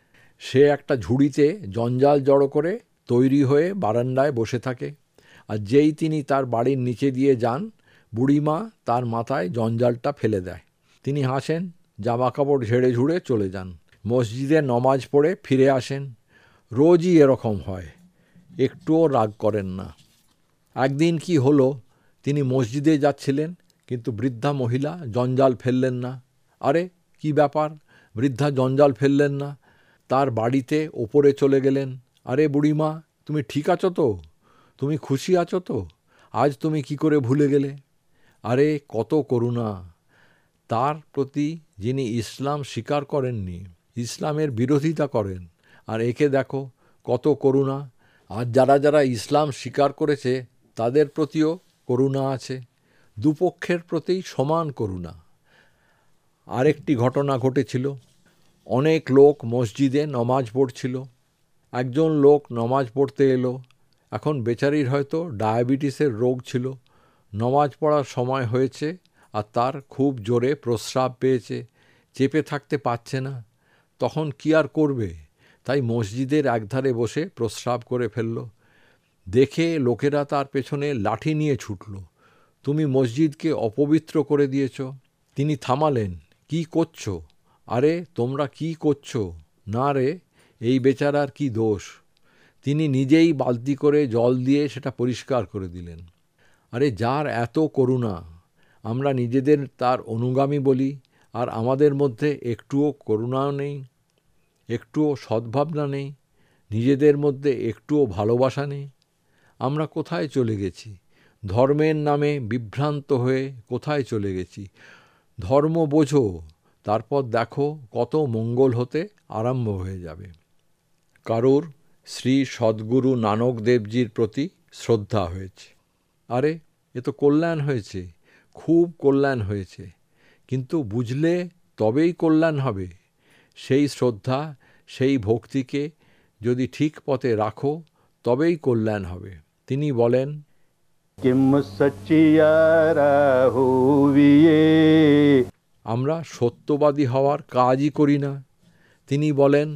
সে একটা ঝুড়িতে জঞ্জাল জড়ো করে তৈরি হয়ে বারান্দায় বসে থাকে। আর যেই তিনি তার বাড়ির নিচে দিয়ে যান, বুড়িমা তার মাথায় জঞ্জালটা ফেলে দেয়। তিনি হাসেন, জামা কাপড় ঝেড়ে ঝুড়ে চলে যান, মসজিদে নমাজ পড়ে ফিরে আসেন। রোজই এরকম হয়, একটুও রাগ করেন না। একদিন কি হলো, তিনি মসজিদে যাচ্ছিলেন, কিন্তু বৃদ্ধা মহিলা জঞ্জাল ফেললেন না। আরে কি ব্যাপার, বৃদ্ধা জঞ্জাল ফেললেন না? তার বাড়িতে ওপরে চলে গেলেন। আরে বুড়িমা, তুমি ঠিক আছো তো? তুমি খুশি আছো তো? আজ তুমি কি করে ভুলে গেলে? আরে কত করুণা তার প্রতি, যিনি ইসলাম স্বীকার করেননি, ইসলামের বিরোধিতা করেন, আর একে দেখো কত করুণা। আর যারা যারা ইসলাম স্বীকার করেছে তাদের প্রতিও করুণা আছে, দুপক্ষের প্রতি সমান করুণা। আরেকটি ঘটনা ঘটেছিল। অনেক লোক মসজিদে নমাজ পড়ছিল। একজন লোক নমাজ পড়তে এলো। এখন বেচারির হয়তো ডায়াবেটিসের রোগ ছিল। নমাজ পড়ার সময় হয়েছে আর তার খুব জোরে প্রস্রাব পেয়েছে, চেপে থাকতে পারছে না। তখন কি আর করবে, তাই মসজিদের একধারে বসে প্রস্রাব করে ফেলল। দেখে লোকেরা তার পেছনে লাঠি নিয়ে ছুটল। তুমি মসজিদকে অপবিত্র করে দিয়েছ। তিনি থামালেন। কি করছো? আরে তোমরা কি করছো? না রে, এই বেচারার কি দোষ? তিনি নিজেই বালতি করে জল দিয়ে সেটা পরিষ্কার করে দিলেন। আরে যার এত করুণা, আমরা নিজেদের তার অনুগামী বলি, আর আমাদের মধ্যে একটুও করুণাও নেই, একটুও সদ্ভাবনা নেই, নিজেদের মধ্যে একটুও ভালোবাসা নেই। আমরা কোথায় চলে গেছি? ধর্মের নামে বিভ্রান্ত হয়ে কোথায় চলে গেছি? ধর্ম বোঝো, তারপর দেখো কত মঙ্গল হতে আরম্ভ হয়ে যাবে। কারুর শ্রী সদ্গুরু নানক দেবজির প্রতি শ্রদ্ধা হয়েছে। আরে এ তো কল্যাণ হয়েছে, খুব কল্যাণ হয়েছে, কিন্তু বুঝলে তবেই কল্যাণ হবে। সেই শ্রদ্ধা, সেই ভক্তিকে যদি ঠিক পথে রাখো তবেই কল্যাণ হবে। তিনি বলেন, किम सच्चियारा हुविये। আমরা সত্যবাদী হওয়ার কাজই করি না। তিনি বলেন,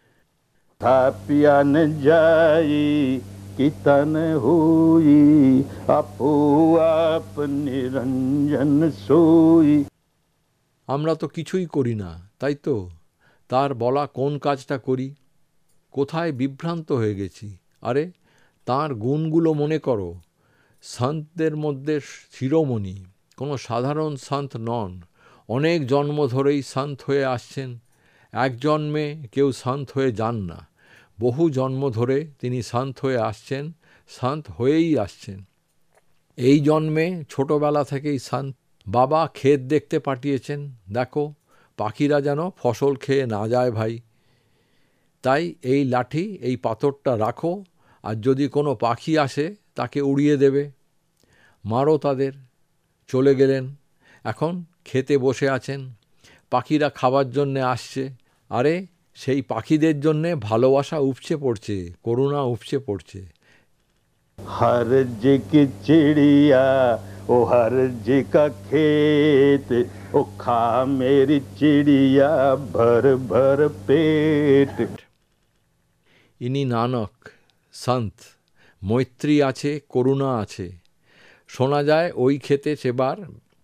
थापिया न जाई कितन हुई अपो आप निरंजन सोई। আমরা তো কিছুই করি না, তাই তো? তার বলা কোন কাজটা করি? কোথায় বিভ্রান্ত হয়ে গেছি? আরে তাঁর গুণগুলো মনে করো। সন্তদের মধ্যে শিরোমণি, কোনো সাধারণ সন্ত নন। অনেক জন্ম ধরেই সন্ত হয়ে আসছেন। এক জন্মে কেউ সন্ত হয়ে যান না, বহু জন্ম ধরে তিনি সন্ত হয়ে আসছেন, সন্ত হয়েই আসছেন। এই জন্মে ছোটবেলা থেকেই সন্ত। বাবা ক্ষেত দেখতে পাঠিয়েছেন, দেখো পাখিরা যেন ফসল খেয়ে না যায় ভাই। তাই এই লাঠি, এই পাথরটা রাখো, আর যদি কোনো পাখি আসে তাকে উড়িয়ে দেবে। মারো তাদের। চলে গেলেন। এখন খেতে বসে আছেন, পাখিরা খাবার জন্যে আসছে। আরে সেই পাখিদের জন্যে ভালোবাসা উপচে পড়ছে, করুণা উপচে পড়ছে। हर जी की चिड़िया ओ हर जी का खेत ओ खा मेरी चिड़िया भर भर पेट। ইনি নানক, সন্ত। মৈত্রী আছে, করুণা আছে। শোনা যায় ওই ক্ষেতে সেবার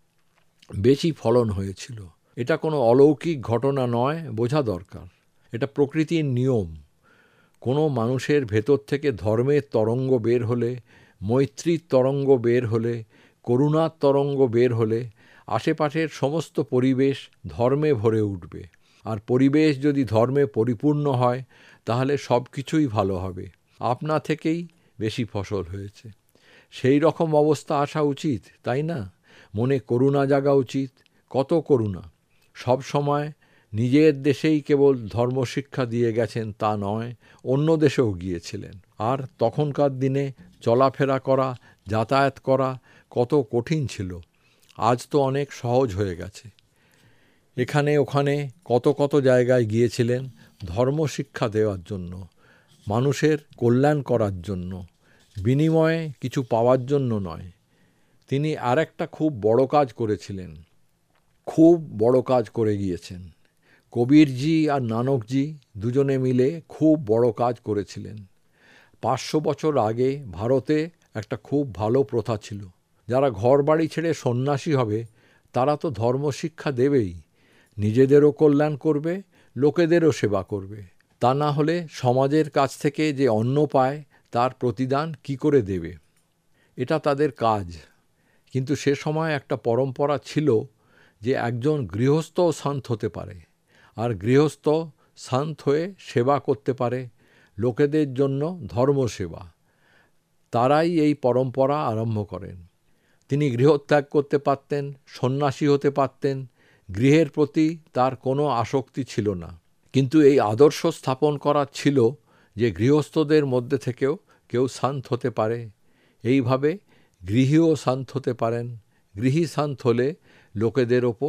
বেশি ফলন হয়েছিল। এটা কোনো অলৌকিক ঘটনা নয়, বোঝা দরকার। এটা প্রকৃতির নিয়ম। কোনো মানুষের ভেতর থেকে ধর্মের তরঙ্গ বের হলে, মৈত্রীর তরঙ্গ বের হলে, করুণার তরঙ্গ বের হলে আশেপাশের সমস্ত পরিবেশ ধর্মে ভরে উঠবে। আর পরিবেশ যদি ধর্মে পরিপূর্ণ হয় তাহলে সব কিছুই ভালো হবে। আপনা থেকেই বেশি ফসল হয়েছে। সেই রকম অবস্থা আসা উচিত, তাই না? মনে করুণা জাগা উচিত। কত করুণা! সব সময় নিজের দেশেই কেবল ধর্মশিক্ষা দিয়ে গেছেন তা নয়, অন্য দেশেও গিয়েছিলেন। আর তখনকার দিনে চলাফেরা করা, যাতায়াত করা কত কঠিন ছিল। আজ তো অনেক সহজ হয়ে গেছে। এখানে ওখানে কত কত জায়গায় গিয়েছিলেন ধর্মশিক্ষা দেওয়ার জন্য, মানুষের কল্যাণ করার জন্য, বিনিময়ে কিছু পাওয়ার জন্য নয়। তিনি আর একটা খুব বড় কাজ করেছিলেন, খুব বড় কাজ করে গিয়েছেন। কবিরজি আর নানকজি দুজনে মিলে খুব বড় কাজ করেছিলেন। পাঁচশো বছর আগে ভারতে একটা খুব ভালো প্রথা ছিল। যারা ঘর বাড়ি ছেড়ে সন্ন্যাসী হবে তারা তো ধর্মশিক্ষা দেবেই, নিজেদেরও কল্যাণ করবে, লোকেদেরও সেবা করবে। তা না হলে সমাজের কাছ থেকে যে অন্ন পায় তার প্রতিদান কি করে দেবে? এটা তাদের কাজ। কিন্তু সে সময় একটা পরম্পরা ছিল যে একজন গৃহস্থও সন্ত হতে পারে, আর গৃহস্থ সন্ত হয়ে সেবা করতে পারে, লোকেদের জন্য ধর্মসেবা। তারাই এই পরম্পরা আরম্ভ করেন। তিনি গৃহত্যাগ করতে পারতেন, সন্ন্যাসী হতে পারতেন, গৃহের প্রতি তার কোনো আসক্তি ছিল না। কিন্তু এই আদর্শ স্থাপন করা ছিল যে গৃহস্থদের মধ্যে থেকেও কেউ সন্ত হতে পারে। এইভাবে গৃহীও সন্ত হতে পারেন। গৃহী সন্ত হলে লোকেদের ওপর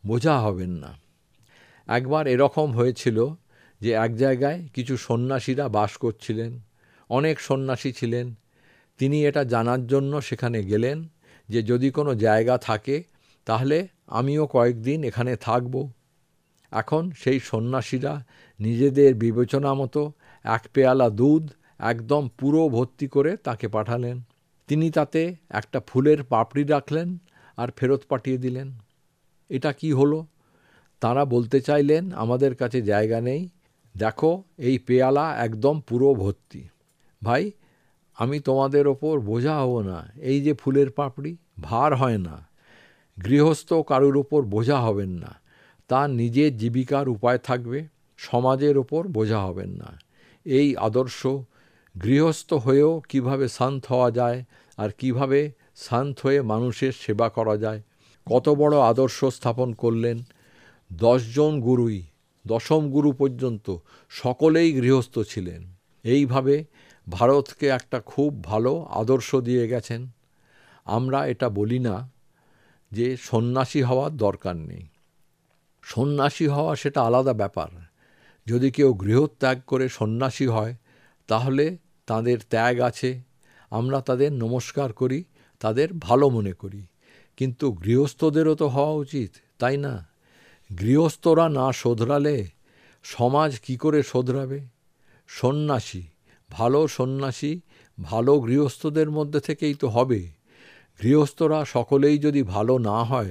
বোঝা হবেন না। একবার এরকম হয়েছিল যে এক জায়গায় কিছু সন্ন্যাসীরা বাস করছিলেন, অনেক সন্ন্যাসী ছিলেন। তিনি এটা জানার জন্য সেখানে গেলেন যে যদি কোনো জায়গা থাকে তাহলে আমিও কয়েকদিন এখানে থাকব। এখন সেই সন্ন্যাসীরা নিজেদের বিবেচনা মতো এক পেয়ালা দুধ একদম পুরো ভর্তি করে তাকে পাঠালেন। তিনি তাতে একটা ফুলের পাপড়ি রাখলেন আর ফেরত পাঠিয়ে দিলেন। এটা কি হলো? তারা বলতে চাইলেন আমাদের কাছে জায়গা নেই, দেখো এই পেয়ালা একদম পুরো ভর্তি। ভাই, আমি তোমাদের ওপর বোঝা হব না। এই যে ফুলের পাপড়ি, ভার হয় না। গৃহস্থ কারুর ওপর বোঝা হবেন না, তার নিজের জীবিকার উপায় থাকবে, সমাজের ওপর বোঝা হবেন না। এই আদর্শ গৃহস্থ হয়েও কিভাবে শান্ত হওয়া যায় আর কিভাবে শান্ত হয়ে মানুষের সেবা করা যায়, কত বড় আদর্শ স্থাপন করলেন। দশজন গুরুই, দশম গুরু পর্যন্ত সকলেই গৃহস্থ ছিলেন। এইভাবে ভারতকে একটা খুব ভালো আদর্শ দিয়ে গেছেন। আমরা এটা বলি না যে সন্ন্যাসী হওয়ার দরকার নেই। সন্ন্যাসী হওয়া সেটা আলাদা ব্যাপার। যদি কেউ গৃহত্যাগ করে সন্ন্যাসী হয় তাহলে তাদের ত্যাগ আছে, আমরা তাদের নমস্কার করি, তাদের ভালো মনে করি। কিন্তু গৃহস্থদেরও তো হওয়া উচিত, তাই না? গৃহস্থরা না শোধরালে সমাজ কি করে শোধরাবে? সন্ন্যাসী, ভালো সন্ন্যাসী ভালো গৃহস্থদের মধ্যে থেকেই তো হবে। গৃহস্থরা সকলেই যদি ভালো না হয়,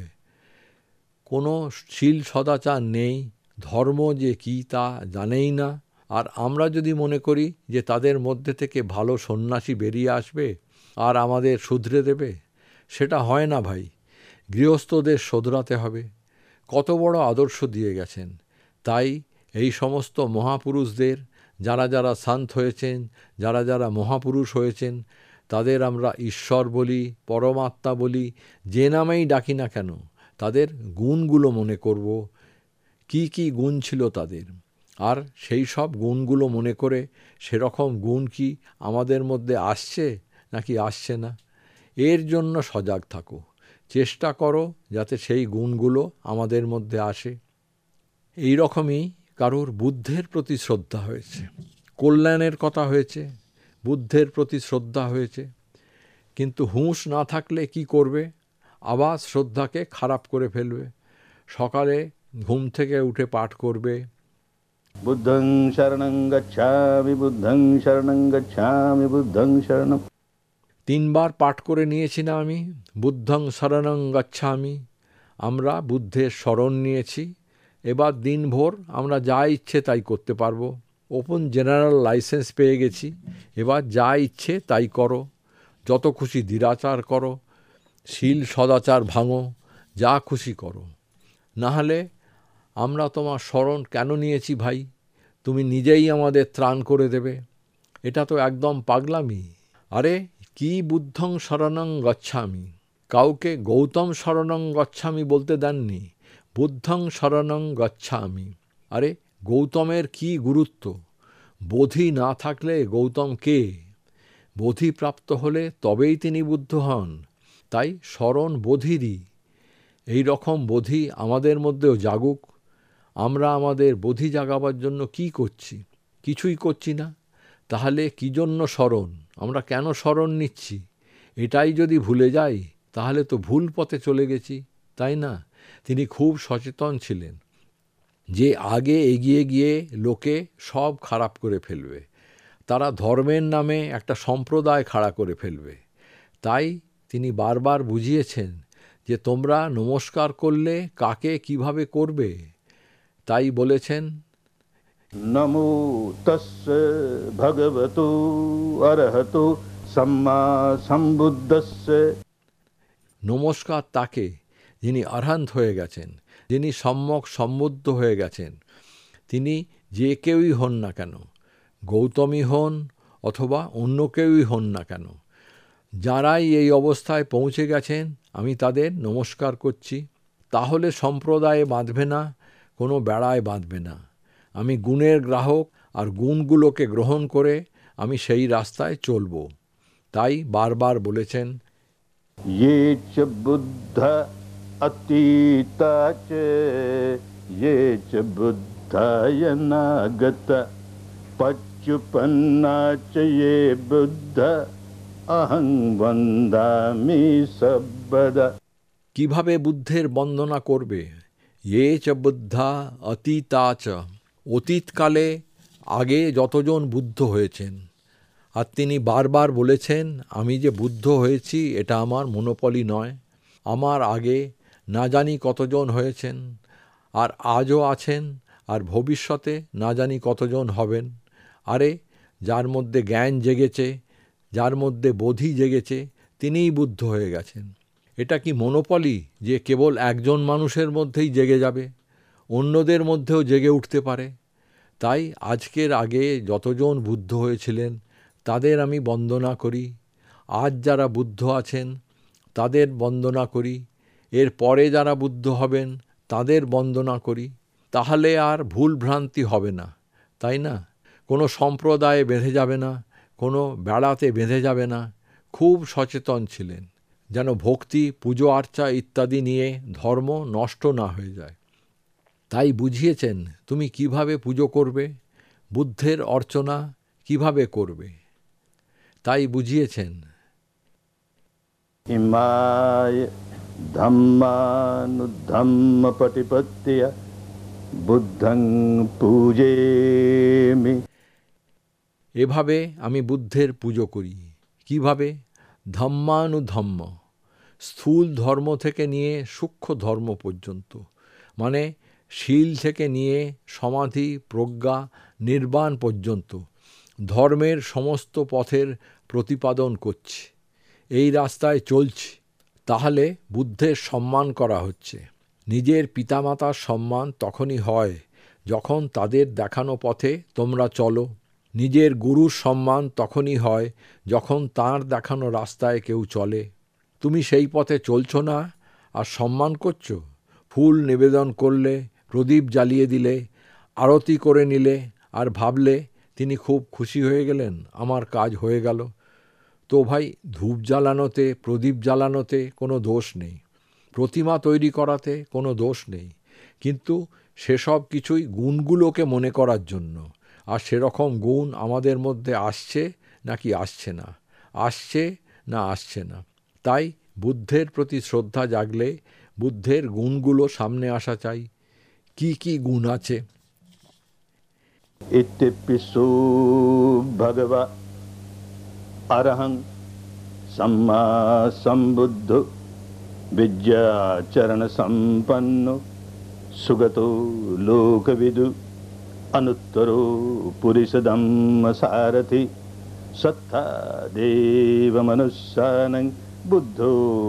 কোনো শীল সদাচার নেই, ধর্ম যে কী তা জানেই না, আর আমরা যদি মনে করি যে তাদের মধ্যে থেকে ভালো সন্ন্যাসী বেরিয়ে আসবে আর আমাদের শুধরে দেবে, সেটা হয় না ভাই। গৃহস্থদের শোধরাতে হবে। কত বড় আদর্শ দিয়ে গেছেন। তাই এই সমস্ত মহাপুরুষদের, যারা যারা শান্ত হয়েছেন, যারা যারা মহাপুরুষ হয়েছেন, তাদের আমরা ঈশ্বর বলি, পরমাত্মা বলি, যে নামেই ডাকি না কেন, তাদের গুণগুলো মনে করব, কি কি গুণ ছিল তাদের। আর সেই সব গুণগুলো মনে করে সেরকম গুণ কি আমাদের মধ্যে আসছে নাকি আসছে না, এর জন্য সজাগ থাকো। চেষ্টা করো যাতে সেই গুণগুলো আমাদের মধ্যে আসে। এই রকমই কারুর বুদ্ধের প্রতি শ্রদ্ধা হয়েছে, কল্যাণের কথা হয়েছে, বুদ্ধের প্রতি শ্রদ্ধা হয়েছে, কিন্তু হুঁশ না থাকলে কি করবে? আবার শ্রদ্ধাকে খারাপ করে ফেলবে। সকালে ঘুম থেকে উঠে পাঠ করবে, বুদ্ধং শরণং গচ্ছামি, বুদ্ধং শরণং গচ্ছামি, বুদ্ধং শরণং। তিনবার পাঠ করে নিয়েছি না আমি, বুদ্ধং শরণং গচ্ছামি। আমরা বুদ্ধের শরণ নিয়েছি। এবার দিনভর আমরা যা ইচ্ছে তাই করতে পারবো। ওপেন জেনারেল লাইসেন্স পেয়ে গেছি। এবার যা ইচ্ছে তাই করো, যত খুশি দুরাচার করো, শীল সদাচার ভাঙো, যা খুশি করো। নাহলে আমরা তোমার শরণ কেন নিয়েছি ভাই? তুমি নিজেই আমাদের ত্রাণ করে দেবে। এটা তো একদম পাগলামি। আরে কি বুদ্ধং শরণং গচ্ছামি? কাউকে গৌতম শরণং গচ্ছামি বলতে দেননি, বুদ্ধং শরণং গচ্ছামি। আরে গৌতমের কি গুরুত্ব? বোধি না থাকলে গৌতম কে? বোধি প্রাপ্ত হলে তবেই তিনি বুদ্ধ হন। তাই শরণ বোধিরই। এই রকম বোধি আমাদের মধ্যেও জাগুক। আমরা আমাদের বোধি জাগাবার জন্য কি করছি? কিছুই করছি না। তাহলে কি জন্য শরণ? আমরা কেন শরণ নিচ্ছি? এটাই যদি ভুলে যাই তাহলে তো ভুল পথে চলে গেছি, তাই না? তিনি খুব সচেতন ছিলেন যে আগে এগিয়ে গিয়ে লোকে সব খারাপ করে ফেলবে। তারা ধর্মের নামে একটা সম্প্রদায় খাড়া করে ফেলবে। তাই তিনি বারবার বুঝিয়েছেন যে তোমরা নমস্কার করলে কাকে কিভাবে করবে। তাই বলেছেন, নমো তস্যে ভগবতো অরহতো সম্মা সম্বুদ্ধস্যে। নমস্কার তাকে যিনি অরহন্ত হয়ে গেছেন, যিনি সম্যক সম্বুদ্ধ হয়ে গেছেন। তিনি যে কেউই হন না কেন, গৌতমী হন অথবা অন্য কেউই হন না কেন, যারাই এই অবস্থায় পৌঁছে গেছেন আমি তাদের নমস্কার করছি। তাহলে সম্প্রদায়ে বাঁধবে না, কোনো বেড়ায় বাঁধবে না। আমি গুণের গ্রাহক, আর গুণগুলোকে গ্রহণ করে আমি সেই রাস্তায় চলব। তাই বারবার বলেছেন, ये च बुद्ध अतीता च ये च बुद्धाय नागत पच्युपन्ना च ये बुद्ध अहं वन्दामि सर्वदा। কিভাবে বুদ্ধের বন্দনা করবে? ये च বুদ্ধা অতীতা চ, অতীতকালে আগে যতজন বুদ্ধ হয়েছেন, আর তিনি বারবার বলেছেন আমি যে বুদ্ধ হয়েছি এটা আমার মনোপলি নয়, আমার আগে না জানি কতজন হয়েছেন, আর আজও আছেন, আর ভবিষ্যতে না জানি কতজন হবেন। আরে যার মধ্যে জ্ঞান জেগেছে, যার মধ্যে বোধি জেগেছে, তিনিই বুদ্ধ হয়ে গেছেন। এটা কি মনোপলি যে কেবল একজন মানুষের মধ্যেই জেগে যাবে? অন্যদের মধ্যেও জেগে উঠতে পারে। তাই আজকের আগে যতজন বুদ্ধ হয়েছিলেন তাদের আমি বন্দনা করি, আজ যারা বুদ্ধ আছেন তাদের বন্দনা করি, এর পরে যারা বুদ্ধ হবেন তাদের বন্দনা করি। তাহলে আর ভুল ভ্রান্তি হবে না, তাই না? কোনো সম্প্রদায়ে বেঁধে যাবে না, কোনো বেড়াতে বেঁধে যাবে না। খুব সচেতন ছিলেন যেন ভক্তি, পুজো আর্চা ইত্যাদি নিয়ে ধর্ম নষ্ট না হয়ে যায়। তাই বুঝিয়েছেন তুমি কিভাবে পুজো করবে, বুদ্ধের অর্চনা কিভাবে করবে, তাই বুঝিয়েছেন। ইমায় ধম্মানুধম্ম পটিপত্তিয় বুদ্ধং পূজেমি। এভাবে আমি বুদ্ধের পুজো করি। কিভাবে? ধম্মানুধম্ম, স্থূল ধর্ম থেকে নিয়ে সূক্ষ্ম ধর্ম পর্যন্ত, মানে শীল থেকে নিয়ে সমাধি, প্রজ্ঞা, নির্বাণ পর্যন্ত ধর্মের সমস্ত পথের প্রতিপাদন করছি, এই রাস্তায় চলছি। তাহলে বুদ্ধের সম্মান করা হচ্ছে। নিজের পিতামাতার সম্মান তখনই হয় যখন তাদের দেখানো পথে তোমরা চলো। নিজের গুরুর সম্মান তখনই হয় যখন তাঁর দেখানো রাস্তায় কেউ চলে। তুমি সেই পথে চলছো না আর সম্মান করছো? ফুল নিবেদন করলে, প্রদীপ জ্বালিয়ে দিলে, আরতি করে নিলে, আর ভাবলে তিনি খুব খুশি হয়ে গেলেন, আমার কাজ হয়ে গেল। তো ভাই, ধূপ জ্বালানোতে, প্রদীপ জ্বালানোতে কোনো দোষ নেই, প্রতিমা তৈরি করাতে কোনো দোষ নেই, কিন্তু সেসব কিছুই গুণগুলোকে মনে করার জন্য। আর সেরকম গুণ আমাদের মধ্যে আসছে নাকি আসছে না, আসছে না আসছে না। তাই বুদ্ধের প্রতি শ্রদ্ধা জাগলে বুদ্ধের গুণগুলো সামনে আসা চাই। কি কি গুণ আছে? ইত্যপিসু ভগবা অরহং সম্মা সম্বুদ্ধ বিদ্যাচরণ সম্পন্ন সুগতো লোকবিদু অনুত্তরো পুরিষদম্ম সারথি সত্তা দেব মনুষ্যানং বুদ্ধো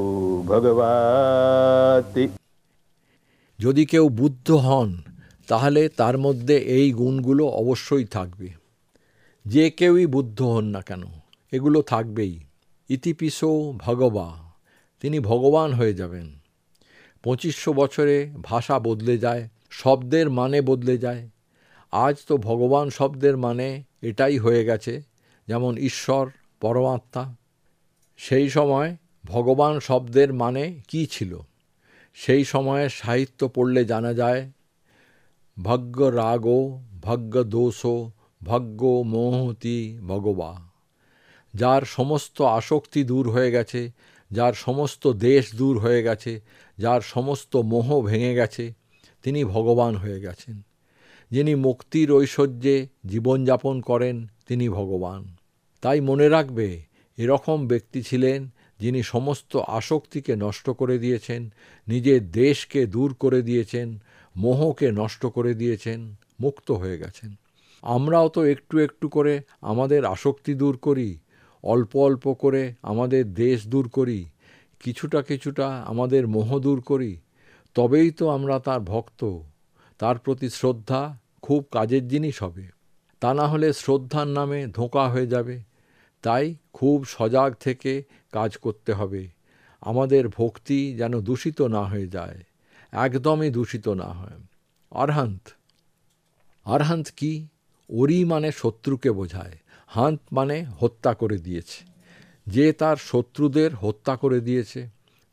ভগবাতি। যদি কেউ বুদ্ধ হন তাহলে তার মধ্যে এই গুণগুলো অবশ্যই থাকবে। যে কেউই বুদ্ধ হন না কেন, এগুলো থাকবেই। ইতিপিসো ভগবা, তিনি ভগবান হয়ে যাবেন। পঁচিশশো বছরে ভাষা বদলে যায়, শব্দের মানে বদলে যায়। আজ তো ভগবান শব্দের মানে এটাই হয়ে গেছে, যেমন ঈশ্বর, পরমাত্মা। সেই সময় ভগবান শব্দের মানে কি ছিল? সেই সময়ের সাহিত্য পড়লে জানা যায়, ভাগ্য রাগো ভাগ্য দোষো ভাগ্য মোহতি ভগবা। যার সমস্ত আসক্তি দূর হয়ে গেছে, যার সমস্ত দেশ দূর হয়ে গেছে, যার সমস্ত মোহ ভেঙে গেছে, তিনি ভগবান হয়ে গেছেন। যিনি মুক্তির ঐশ্বর্যে জীবনযাপন করেন তিনি ভগবান। তাই মনে রাখবে, এরকম ব্যক্তি ছিলেন যিনি সমস্ত আসক্তিকে নষ্ট করে দিয়েছেন, নিজের দেশকে দূর করে দিয়েছেন, মোহকে নষ্ট করে দিয়েছেন, মুক্ত হয়ে গেছেন। আমরাও তো একটু একটু করে আমাদের আসক্তি দূর করি, অল্প অল্প করে আমাদের দেশ দূর করি, কিছুটা কিছুটা আমাদের মোহ দূর করি। তবেই তো আমরা তার ভক্ত, তার প্রতি শ্রদ্ধা খুব কাজের জিনিস হবে। তা না হলে শ্রদ্ধার নামে ধোঁকা হয়ে যাবে। তাই খুব সজাগ থেকে কাজ করতে হবে। আমাদের ভক্তি যেন দূষিত না হয়ে যায়, একদমই দূষিত না হয়। অরহন্ত, অরহন্ত কি? ওরি মানে শত্রুকে বোঝায়, হান্ত মানে হত্যা করে দিয়েছে। যে তার শত্রুদের হত্যা করে দিয়েছে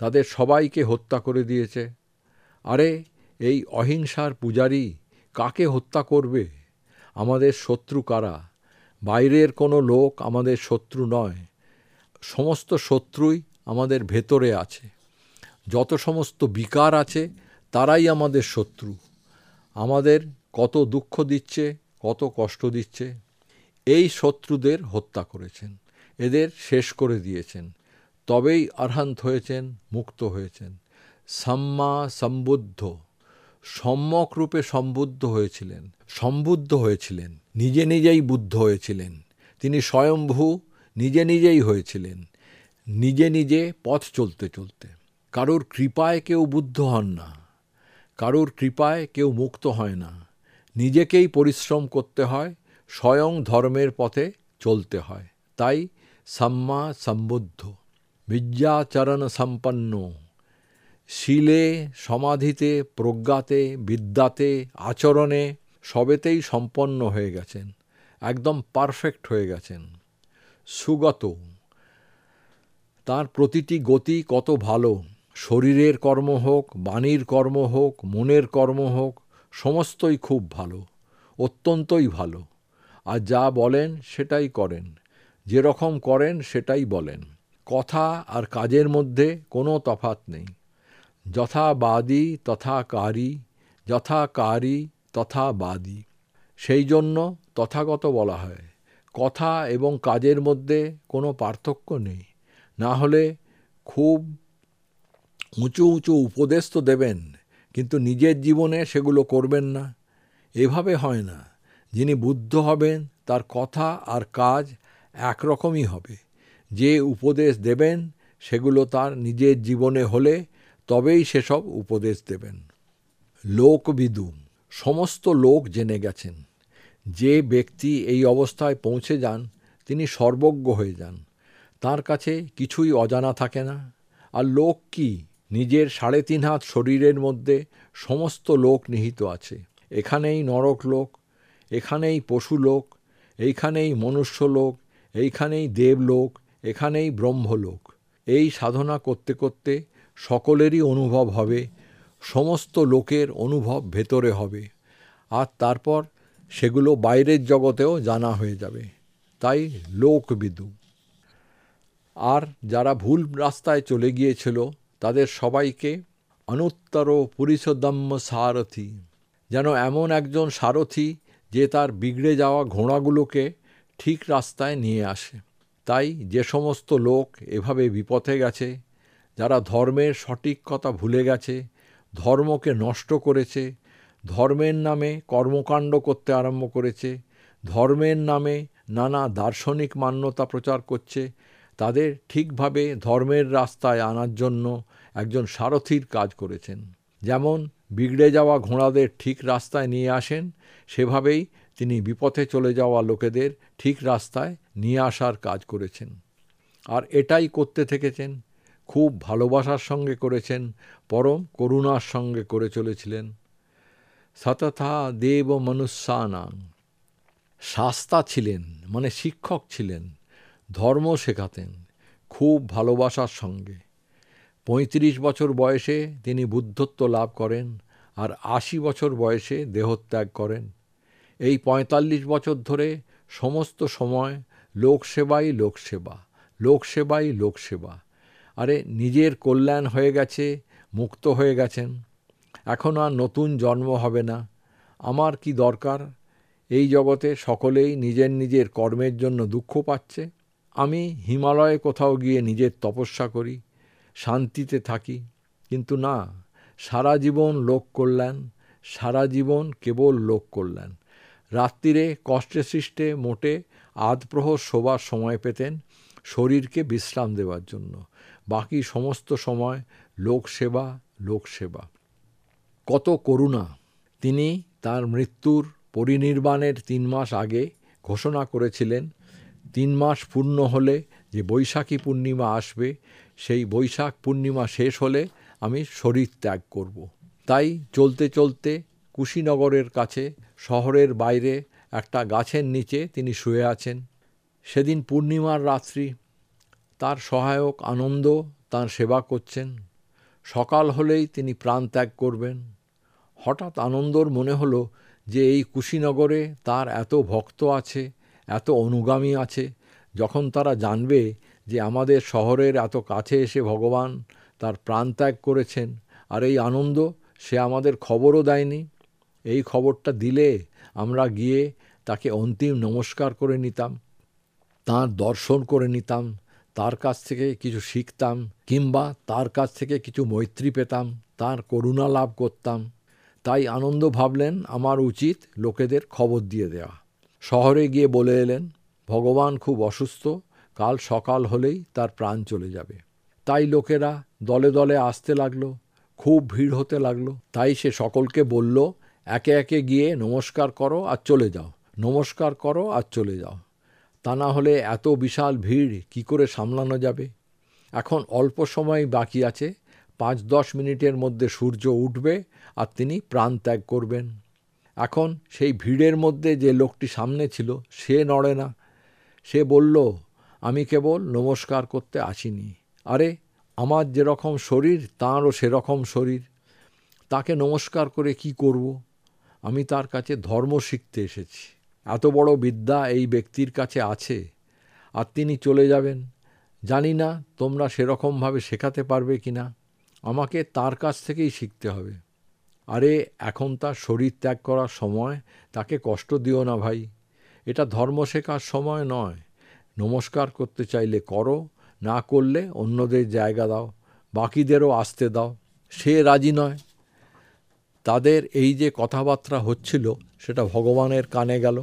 তাদের সবাইকে হত্যা করে দিয়েছে। আরে এই অহিংসার পূজারী কাকে হত্যা করবে? আমাদের শত্রু কারা? বাইরের কোনো লোক আমাদের শত্রু নয়, সমস্ত শত্রুই আমাদের ভেতরে আছে। যত সমস্ত বিকার আছে তারাই আমাদের শত্রু। আমাদের কত দুঃখ দিচ্ছে, কত কষ্ট দিচ্ছে, এই শত্রুদের হত্যা করেছেন, এদের শেষ করে দিয়েছেন। তবেই আরহান্ত হয়েছেন, মুক্ত হয়েছেন। সাম্মা সম্বুদ্ধ, সম্যক রূপে সম্বুদ্ধ হয়েছিলেন, সম্বুদ্ধ হয়েছিলেন, নিজে নিজেই বুদ্ধ হয়েছিলেন। তিনি স্বয়ম্ভূ নিজে নিজেই হয়েছিলেন, নিজে নিজে পথ চলতে চলতে। কারোর কৃপায় কেউ বুদ্ধ হন না, কারোর কৃপায় কেউ মুক্ত হয় না। নিজেকেই পরিশ্রম করতে হয়, স্বয়ং ধর্মের পথে চলতে হয়। তাই সাম্মা সম্বুদ্ধ, বিদ্যাচরণ সম্পন্ন, শীলে, সমাধিতে, প্রজ্ঞাতে, বিদ্যাতে, আচরণে সবেতেই সম্পন্ন হয়ে গেছেন, একদম পারফেক্ট হয়ে গেছেন। সুগত, তার প্রতিটি গতি কত ভালো। শরীরের কর্ম হোক, বাণীর কর্ম হোক, মনের কর্ম হোক, সমস্তই খুব ভালো, অত্যন্তই ভালো। আর যা বলেন সেটাই করেন, যেরকম করেন সেটাই বলেন। কথা আর কাজের মধ্যে কোনো তফাৎ নেই। যথা বাদী তথা কারী, যথা কারী তথা বাদী। সেই জন্য তথাগত বলা হয়। কথা এবং কাজের মধ্যে কোনো পার্থক্য নেই। না হলে খুব উঁচু উঁচু উপদেশ তো দেবেন, কিন্তু নিজের জীবনে সেগুলো করবেন না। এভাবে হয় না। যিনি বুদ্ধ হবেন তার কথা আর কাজ একরকমই হবে। যে উপদেশ দেবেন সেগুলো তার নিজের জীবনে হলে তবেই সেসব উপদেশ দেবেন। লোকবিদু, সমস্ত লোক জেনে গেছেন। যে ব্যক্তি এই অবস্থায় পৌঁছে যান তিনি সর্বজ্ঞ হয়ে যান, তার কাছে কিছুই অজানা থাকে না। আর লোক কি? নিজের সাড়ে তিন হাত শরীরের মধ্যে সমস্ত লোক নিহিত আছে। এখানেই নরক লোক, এখানেই পশু লোক, এইখানেই মনুষ্য লোক, এইখানেই দেবলোক, এখানেই ব্রহ্মলোক। এই সাধনা করতে করতে সকলেরই অনুভব হবে, সমস্ত লোকের অনুভব ভেতরে হবে, আর তারপর সেগুলো বাইরের জগতেও জানা হয়ে যাবে। তাই লোকবিদু। আর যারা ভুল রাস্তায় চলে গিয়েছিল তাদের সবাইকে অনুত্তর পুরিষোদ্দম্য সারথি, যেন এমন একজন সারথি যে তার বিগড়ে যাওয়া ঘোড়াগুলোকে ঠিক রাস্তায় নিয়ে আসে। তাই যে সমস্ত লোক এভাবে বিপথে গেছে, যারা ধর্মের সঠিক কথা ভুলে গেছে, ধর্মকে নষ্ট করেছে, ধর্মের নামে কর্মকাণ্ড করতে আরম্ভ করেছে, ধর্মের নামে নানা দার্শনিক মান্যতা প্রচার করছে, তাদের ঠিকভাবে ধর্মের রাস্তায় আনার জন্য একজন সারথির কাজ করেছেন। যেমন বিগড়ে যাওয়া ঘোড়াদের ঠিক রাস্তায় নিয়ে আসেন, সেভাবেই তিনি বিপথে চলে যাওয়া লোকেদের ঠিক রাস্তায় নিয়ে আসার কাজ করেছেন। আর এটাই করতে থেকেছেন, খুব ভালোবাসার সঙ্গে করেছেন, পরম করুণার সঙ্গে করে চলেছিলেন। সতথা দেব মনুষ্যানাং, শাস্তা ছিলেন, মানে শিক্ষক ছিলেন, ধর্ম শেখাতেন খুব ভালোবাসার সঙ্গে। পঁয়ত্রিশ বছর বয়সে তিনি বুদ্ধত্ব লাভ করেন, আর আশি বছর বয়সে দেহত্যাগ করেন। এই পঁয়তাল্লিশ বছর ধরে সমস্ত সময় লোকসেবাই লোকসেবা, লোকসেবাই লোকসেবা। আরে নিজের কল্যাণ হয়ে গেছে, মুক্ত হয়ে গেছেন, এখন আর নতুন জন্ম হবে না। আমার কি দরকার? এই জগতে সকলেই নিজের নিজের কর্মের জন্য দুঃখ পাচ্ছে। আমি হিমালয়ে কোথাও গিয়ে নিজের তপস্যা করি, শান্তিতে থাকি। কিন্তু না, সারা জীবন লোক কল্যাণ, সারা জীবন কেবল লোক কল্যাণ। রাত্রিরে কষ্টে সৃষ্টে মোটে আধপ্রহর শোবার সময় পেতেন শরীরকে বিশ্রাম দেওয়ার জন্য, বাকি সমস্ত সময় লোকসেবা লোকসেবা। কত করুণা! তিনি তার মৃত্যুর পরিনির্বাণের তিন মাস আগে ঘোষণা করেছিলেন, তিন মাস পূর্ণ হলে যে বৈশাখী পূর্ণিমা আসবে, সেই বৈশাখ পূর্ণিমা শেষ হলে আমি শরীর ত্যাগ করব। তাই চলতে চলতে কুশীনগরের কাছে শহরের বাইরে একটা গাছের নিচে তিনি শুয়ে আছেন। সেদিন পূর্ণিমার রাত্রি, তার সহায়ক আনন্দ তাঁর সেবা করছেন। সকাল হলেই তিনি প্রাণ ত্যাগ করবেন। হঠাৎ আনন্দর মনে হলো যে এই কুশীনগরে তার এত ভক্ত আছে, এত অনুগামী আছে, যখন তারা জানবে যে আমাদের শহরের এত কাছে এসে ভগবান তার প্রাণ ত্যাগ করেছেন, আর এই আনন্দ সে আমাদের খবরও দেয়নি। এই খবরটা দিলে আমরা গিয়ে তাকে অন্তিম নমস্কার করে নিতাম, তাঁর দর্শন করে নিতাম, তার কাছ থেকে কিছু শিখতাম, কিংবা তার কাছ থেকে কিছু মৈত্রী পেতাম, তার করুণা লাভ করতাম। তাই আনন্দ ভাবলেন আমার উচিত লোকেদের খবর দিয়ে দেওয়া। শহরে গিয়ে বলে এলেন ভগবান খুব অসুস্থ, কাল সকাল হলেই তার প্রাণ চলে যাবে। তাই লোকেরা দলে দলে আসতে লাগলো, খুব ভিড় হতে লাগলো। তাই সে সকলকে বলল, একে একে গিয়ে নমস্কার করো আর চলে যাও, নমস্কার করো আর চলে যাও। তা না হলে এত বিশাল ভিড় কি করে সামলানো যাবে? এখন অল্প সময় বাকি আছে, পাঁচ দশ মিনিটের মধ্যে সূর্য উঠবে আর তিনি প্রাণ ত্যাগ করবেন। এখন সেই ভিড়ের মধ্যে যে লোকটি সামনে ছিল সে নড়ে না। সে বলল, আমি কেবল নমস্কার করতে আসিনি। আরে, আমার যেরকম শরীর তাঁরও সেরকম শরীর, তাকে নমস্কার করে কি করব? আমি তার কাছে ধর্ম শিখতে এসেছি। এত বড় বিদ্যা এই ব্যক্তির কাছে আছে, আর তিনি চলে যাবেন। জানি না তোমরা সেরকমভাবে শেখাতে পারবে কি না, আমাকে তার কাছ থেকেই শিখতে হবে। আরে, এখন তার শরীর ত্যাগ করার সময়, তাকে কষ্ট দিও না ভাই, এটা ধর্ম শেখার সময় নয়। নমস্কার করতে চাইলে করো, না করলে অন্যদের জায়গা দাও, বাকিদেরও আসতে দাও। সে রাজি নয়। তাদের এই যে কথাবার্তা হচ্ছিল সেটা ভগবানের কানে গেল।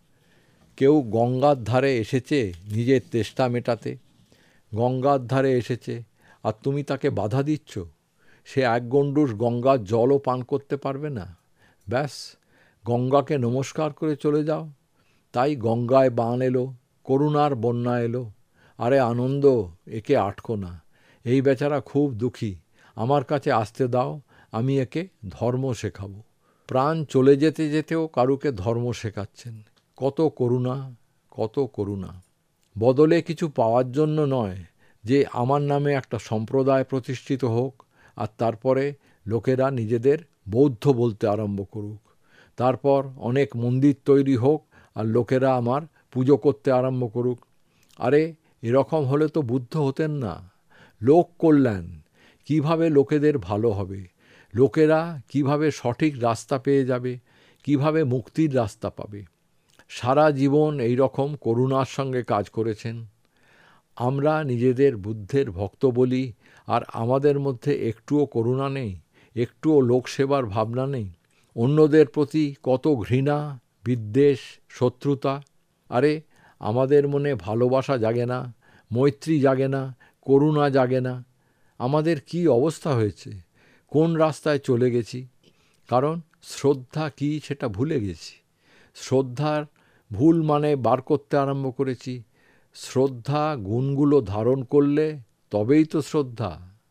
কেউ গঙ্গার ধারে এসেছে নিজের তেষ্টা মেটাতে, গঙ্গার ধারে এসেছে, আর তুমি তাকে বাধা দিচ্ছ। সে এক গণ্ডূষ গঙ্গার জলও পান করতে পারবে না। ব্যাস, গঙ্গাকে নমস্কার করে চলে যাও। তাই গঙ্গায় বান এলো, করুণার বন্যা এলো। আরে আনন্দ, একে আটকো না, এই বেচারা খুব দুঃখী, আমার কাছে আসতে দাও, আমি একে ধর্ম শেখাবো। প্রাণ চলে যেতে যেতেও কারুকে ধর্ম শেখাচ্ছেন। কত করুণা, কত করুণা। বদলে কিছু পাওয়ার জন্য নয় যে আমার নামে একটা সম্প্রদায় প্রতিষ্ঠিত হোক, আর তারপরে লোকেরা নিজেদের বৌদ্ধ বলতে আরম্ভ করুক, তারপর অনেক মন্দির তৈরি হোক আর লোকেরা আমার পুজো করতে আরম্ভ করুক। আরে, এরকম হলে তো বুদ্ধ হতেন না। লোক কল্যাণ, কিভাবে লোকেদের ভালো হবে, লোকেরা কিভাবে সঠিক রাস্তা পেয়ে যাবে, কিভাবে মুক্তির রাস্তা পাবে, সারা জীবন এই রকম করুণার সঙ্গে কাজ করেছেন। আমরা নিজেদের বুদ্ধের ভক্ত বলি, আর আমাদের মধ্যে একটুও করুণা নেই, একটুও লোকসেবার ভাবনা নেই। অন্যদের প্রতি কত ঘৃণা, বিদ্বেষ, শত্রুতা। আরে, আমাদের মনে ভালোবাসা জাগে না, মৈত্রী জাগে না, করুণা জাগে না। আমাদের কি অবস্থা হয়েছে, কোন রাস্তায় চলে গেছি? কারণ শ্রদ্ধা কি সেটা ভুলে গেছি। শ্রদ্ধার ভুল মানে বার করতে আরম্ভ করেছি। শ্রদ্ধা গুণগুলো ধারণ করলে তবেই তো শ্রদ্ধা।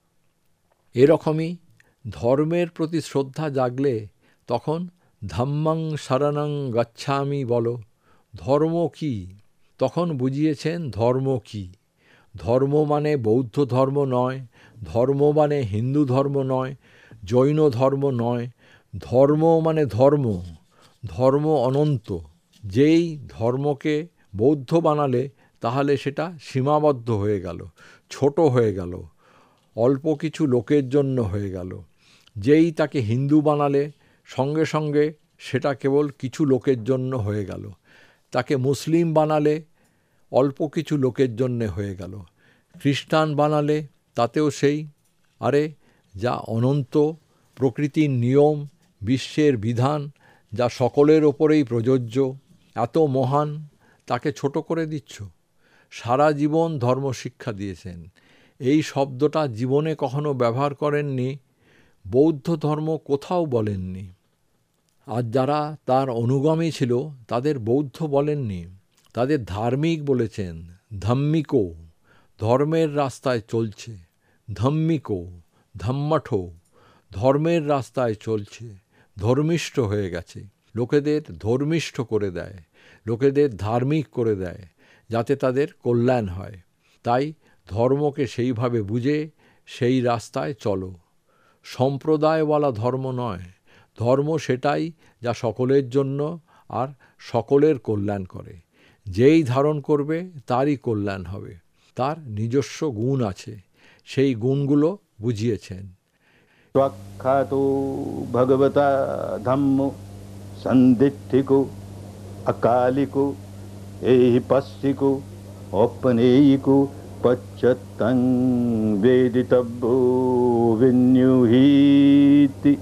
এরকমই ধর্মের প্রতি শ্রদ্ধা জাগলে তখন ধাম্মাং শরণং গচ্ছামি বলো। ধর্ম কি? তখন বুঝিয়েছেন ধর্ম কি। ধর্ম মানে বৌদ্ধ ধর্ম নয়, ধর্ম মানে হিন্দু ধর্ম নয়, জৈন ধর্ম নয়। ধর্ম মানে ধর্ম, ধর্ম অনন্ত। যেই ধর্মকে বৌদ্ধ বানালে তাহলে সেটা সীমাবদ্ধ হয়ে গেল, ছোট হয়ে গেল, অল্প কিছু লোকের জন্য হয়ে গেল। যেই তাকে হিন্দু বানালে সঙ্গে সঙ্গে সেটা কেবল কিছু লোকের জন্য হয়ে গেল। তাকে মুসলিম বানালে অল্প কিছু লোকের জন্যে হয়ে গেল। খ্রিস্টান বানালে তাতেও সেই। আরে, যা অনন্ত, প্রকৃতির নিয়ম, বিশ্বের বিধান, যা সকলের ওপরেই প্রযোজ্য, এত মহান, তাকে ছোট করে দিচ্ছ। সারা জীবন ধর্ম শিক্ষা দিয়েছেন, এই শব্দটা জীবনে কখনো ব্যবহার করেননি, বৌদ্ধ ধর্ম কোথাও বলেননি। আর যারা তার অনুগামী ছিল তাদের বৌদ্ধ বলেননি, তাদের ধার্মিক বলেছেন, ধাম্মিকো, ধর্মের রাস্তায় চলছে। ধাম্মিকো, ধাম্মাঠো, ধর্মের রাস্তায় চলছে, ধর্মিষ্ঠ হয়ে গেছে। লোকেদের ধর্মিষ্ঠ করে দেয়, লোকেদের ধার্মিক করে দেয়, যাতে তাদের কল্যাণ হয়। তাই ধর্মকে সেইভাবে বুঝে সেই রাস্তায় চলো। সম্প্রদায়ওয়ালা ধর্ম নয়। ধর্ম সেটাই যা সকলের জন্য আর সকলের কল্যাণ করে। যেই ধারণ করবে তারই কল্যাণ হবে। তার নিজস্ব গুণ আছে, সেই গুণগুলো বুঝিয়েছেন। ত্বখ্যাতো ভগবতা ধম্মো সন্দিষ্ঠিকো অকালিকো এইহিপস্সিকো ঔপনেয়িকো পচ্যত্তং বেদিতব্যো বিন্যুহীতি।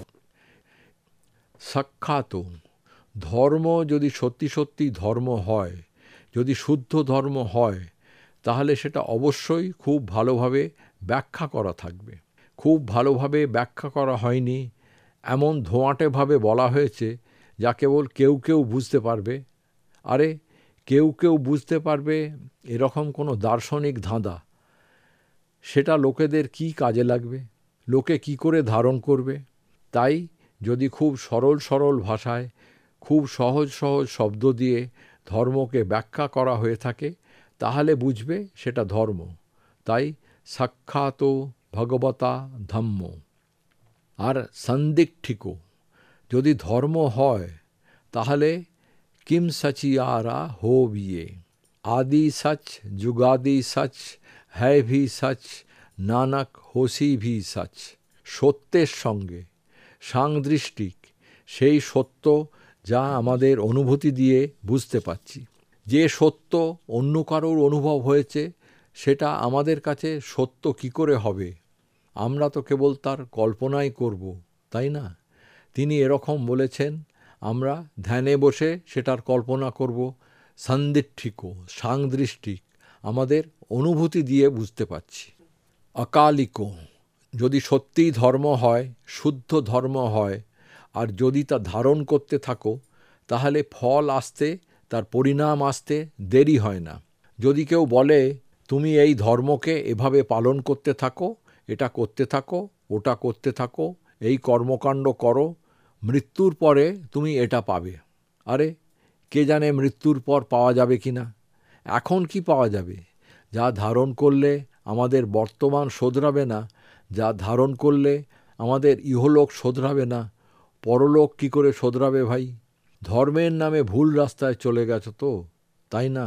সাক্ষাৎ ধর্ম যদি সত্যি সত্যি ধর্ম হয়, যদি শুদ্ধ ধর্ম হয়, তাহলে সেটা অবশ্যই খুব ভালোভাবে ব্যাখ্যা করা থাকবে। খুব ভালোভাবে ব্যাখ্যা করা হয়নি, এমন ধোঁয়াটেভাবে বলা হয়েছে যা কেবল কেউ কেউ বুঝতে পারবে। আরে কেউ কেউ বুঝতে পারবে এরকম কোনো দার্শনিক ধাঁধা, সেটা লোকেদের কি কাজে লাগবে? লোকে কি করে ধারণ করবে? তাই যদি খুব সরল সরল ভাষায়, খুব সহজ সহজ শব্দ দিয়ে ধর্মকে ব্যাখ্যা করা হয়ে থাকে, তাহলে বুঝবে সেটা ধর্ম। তাই সাক্ষাৎ ভগবতা ধম্ম। আর সন্দিগ্ধিকো, যদি ধর্ম হয় তাহলে কিম সচিয়ারা হো বিয়ে। আদি সচ যুগাদি সচ হ্যায় ভি সচ নানক হোসি ভি সচ। সত্যের সঙ্গে সাংদৃষ্টিক, সেই সত্য যা আমাদের অনুভূতি দিয়ে বুঝতে পাচ্ছি। যে সত্য অন্য কারোর অনুভব হয়েছে, সেটা আমাদের কাছে সত্য কি করে হবে? আমরা তো কেবল তার কল্পনাই করব, তাই না? তিনি এরকম বলেছেন, আমরা ধ্যানে বসে সেটার কল্পনা করব। সন্দিষ্ঠিকো, সাংদৃষ্টিক, আমাদের অনুভূতি দিয়ে বুঝতে পাচ্ছি। অকালিকো, যদি সত্যিই ধর্ম হয়, শুদ্ধ ধর্ম হয়, আর যদি তা ধারণ করতে থাকো, তাহলে ফল আসতে, তার পরিণাম আসতে দেরি হয় না। যদি কেউ বলে তুমি এই ধর্মকে এভাবে পালন করতে থাকো, এটা করতে থাকো, ওটা করতে থাকো, এই কর্মকাণ্ড করো, মৃত্যুর পরে তুমি এটা পাবে। আরে কে জানে মৃত্যুর পর পাওয়া যাবে কি না? এখন কি পাওয়া যাবে? যা ধারণ করলে আমাদের বর্তমান শোধরাবে না, যা ধারণ করলে আমাদের ইহলোক শোধরাবে না, পরলোক কি করে শোধরাবে ভাই? ধর্মের নামে ভুল রাস্তায় চলে গেছো তো, তাই না?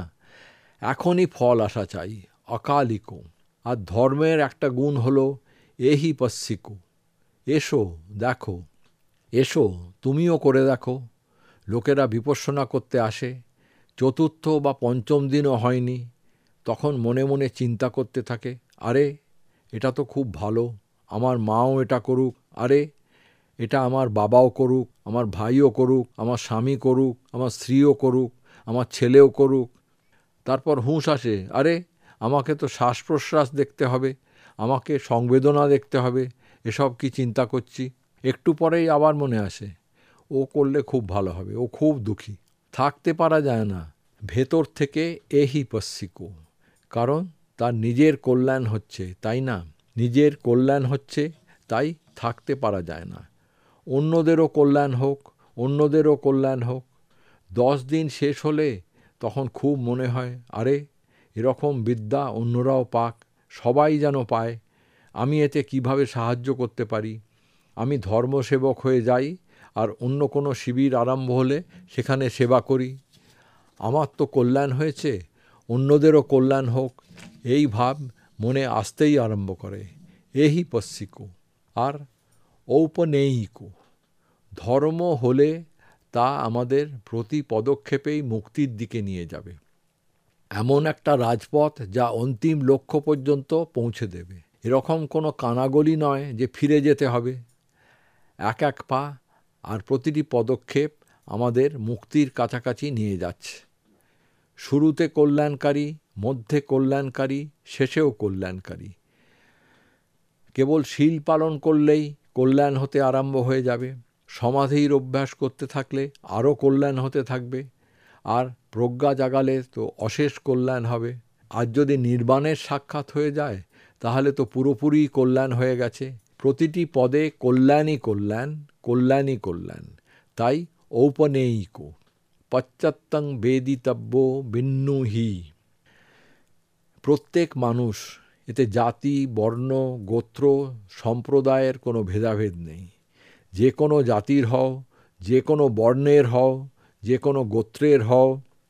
এখনই ফল আসা চাই, অকালিকো। আর ধর্মের একটা গুণ হলো এহি পস্যিকো, এসো দেখো, এসো তুমিও করে দেখো। লোকেরা বিপশ্যনা করতে আসে, চতুর্থ বা পঞ্চম দিনও হয়নি, তখন মনে মনে চিন্তা করতে থাকে, আরে এটা তো খুব ভালো, আমার মাও এটা করুক, আরে এটা আমার বাবাও করুক, আমার ভাইও করুক, আমার স্বামী করুক, আমার স্ত্রীও করুক, আমার ছেলেও করুক। তারপর হুঁশ আসে, আরে আমাকে তো শ্বাস প্রশ্বাস দেখতে হবে, আমাকে সংবেদনা দেখতে হবে, এসব কি চিন্তা করছি। একটু পরেই আবার মনে আসে, ও করলে খুব ভালো হবে, ও খুব দুঃখী, থাকতে পারা যায় না। ভেতর থেকে এহি পস্যিকো, কারণ তার নিজের কল্যাণ হচ্ছে, তাই না? নিজের কল্যাণ হচ্ছে, তাই থাকতে পারা যায় না। অন্যদেরও কল্যাণ হোক, অন্যদেরও কল্যাণ হোক। দশ দিন শেষ হলে তখন খুব মনে হয়, আরে এরকম বিদ্যা অন্যরাও পাক, সবাই যেন পায়, আমি এতে কিভাবে সাহায্য করতে পারি। আমি ধর্মসেবক হয়ে যাই, আর অন্য কোনো শিবির আরম্ভ হলে সেখানে সেবা করি। আমার তো কল্যাণ হয়েছে, অন্যদেরও কল্যাণ হোক, এই ভাব মনে আসতেই আরম্ভ করে। এহি পস্যিকো। আর ঔপনেয়িকো, ধর্ম হলে তা আমাদের প্রতি পদক্ষেপেই মুক্তির দিকে নিয়ে যাবে। এমন একটা রাজপথ যা অন্তিম লক্ষ্য পর্যন্ত পৌঁছে দেবে। এরকম কোনো কানাগলি নয় যে ফিরে যেতে হবে। এক এক পা আর প্রতিটি পদক্ষেপ আমাদের মুক্তির কাছাকাছি নিয়ে যাচ্ছে। শুরুতে কল্যাণকারী, মধ্যে কল্যাণকারী, শেষেও কল্যাণকারী। কেবল শীল পালন করলেই কল্যাণ হতে আরম্ভ হয়ে যাবে। সমাধির অভ্যাস করতে থাকলে আরও কল্যাণ হতে থাকবে। আর প্রজ্ঞা জাগালে তো অশেষ কল্যাণ হবে। আর যদি নির্বাণের সাক্ষাৎ হয়ে যায়, তাহলে তো পুরোপুরি কল্যাণ হয়ে গেছে। প্রতিটি পদে কল্যাণই কল্যাণ, কল্যাণই কল্যাণ। তাই ঔপনেয়িকো, পশ্চাত্তং বেদিতব্য বিন্নুহি। প্রত্যেক মানুষ এতে জাতি, বর্ণ, গোত্র, সম্প্রদায়ের কোনো ভেদাভেদ নেই। যে কোনো জাতির হও, যে কোনো বর্ণের হও, যে কোনো গোত্রের হও,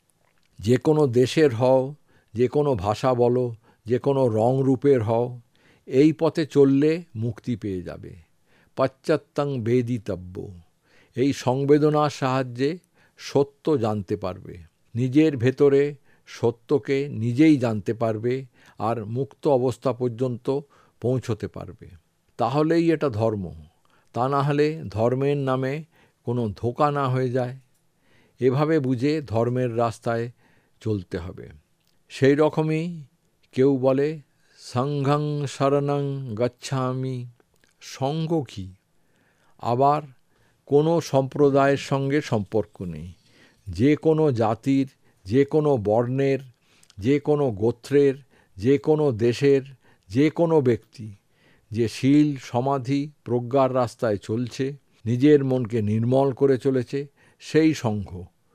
যে কোনো দেশের হও, যে কোনো ভাষা বলো, যে কোনো রং রূপের হও, এই পথে চললে মুক্তি পেয়ে যাবে। পাশ্চাত্যং বেদিতব্য, এই সংবেদনার সাহায্যে সত্য জানতে পারবে, নিজের ভেতরে সত্যকে নিজেই জানতে পারবে আর মুক্ত অবস্থা পর্যন্ত পৌঁছতে পারবে। তাহলেই এটা ধর্ম। তা না হলে ধর্মের নামে কোনো ধোঁকা না হয়ে যায়। এভাবে বুঝে ধর্মের রাস্তায় চলতে হবে। সেই রকমই কেউ বলে সংঘং শরণং গচ্ছামি, সঙ্গ কী? আবার কোনো সম্প্রদায়ের সঙ্গে সম্পর্ক নেই। যে কোনো জাতির, যে কোনো বর্ণের, যে কোনো গোত্রের, যে কোনো দেশের, যে কোনো ব্যক্তি যে শীল, সমাধি, প্রজ্ঞার রাস্তায় চলছে, নিজের মনকে নির্মল করে চলেছে, সেই সংঘ।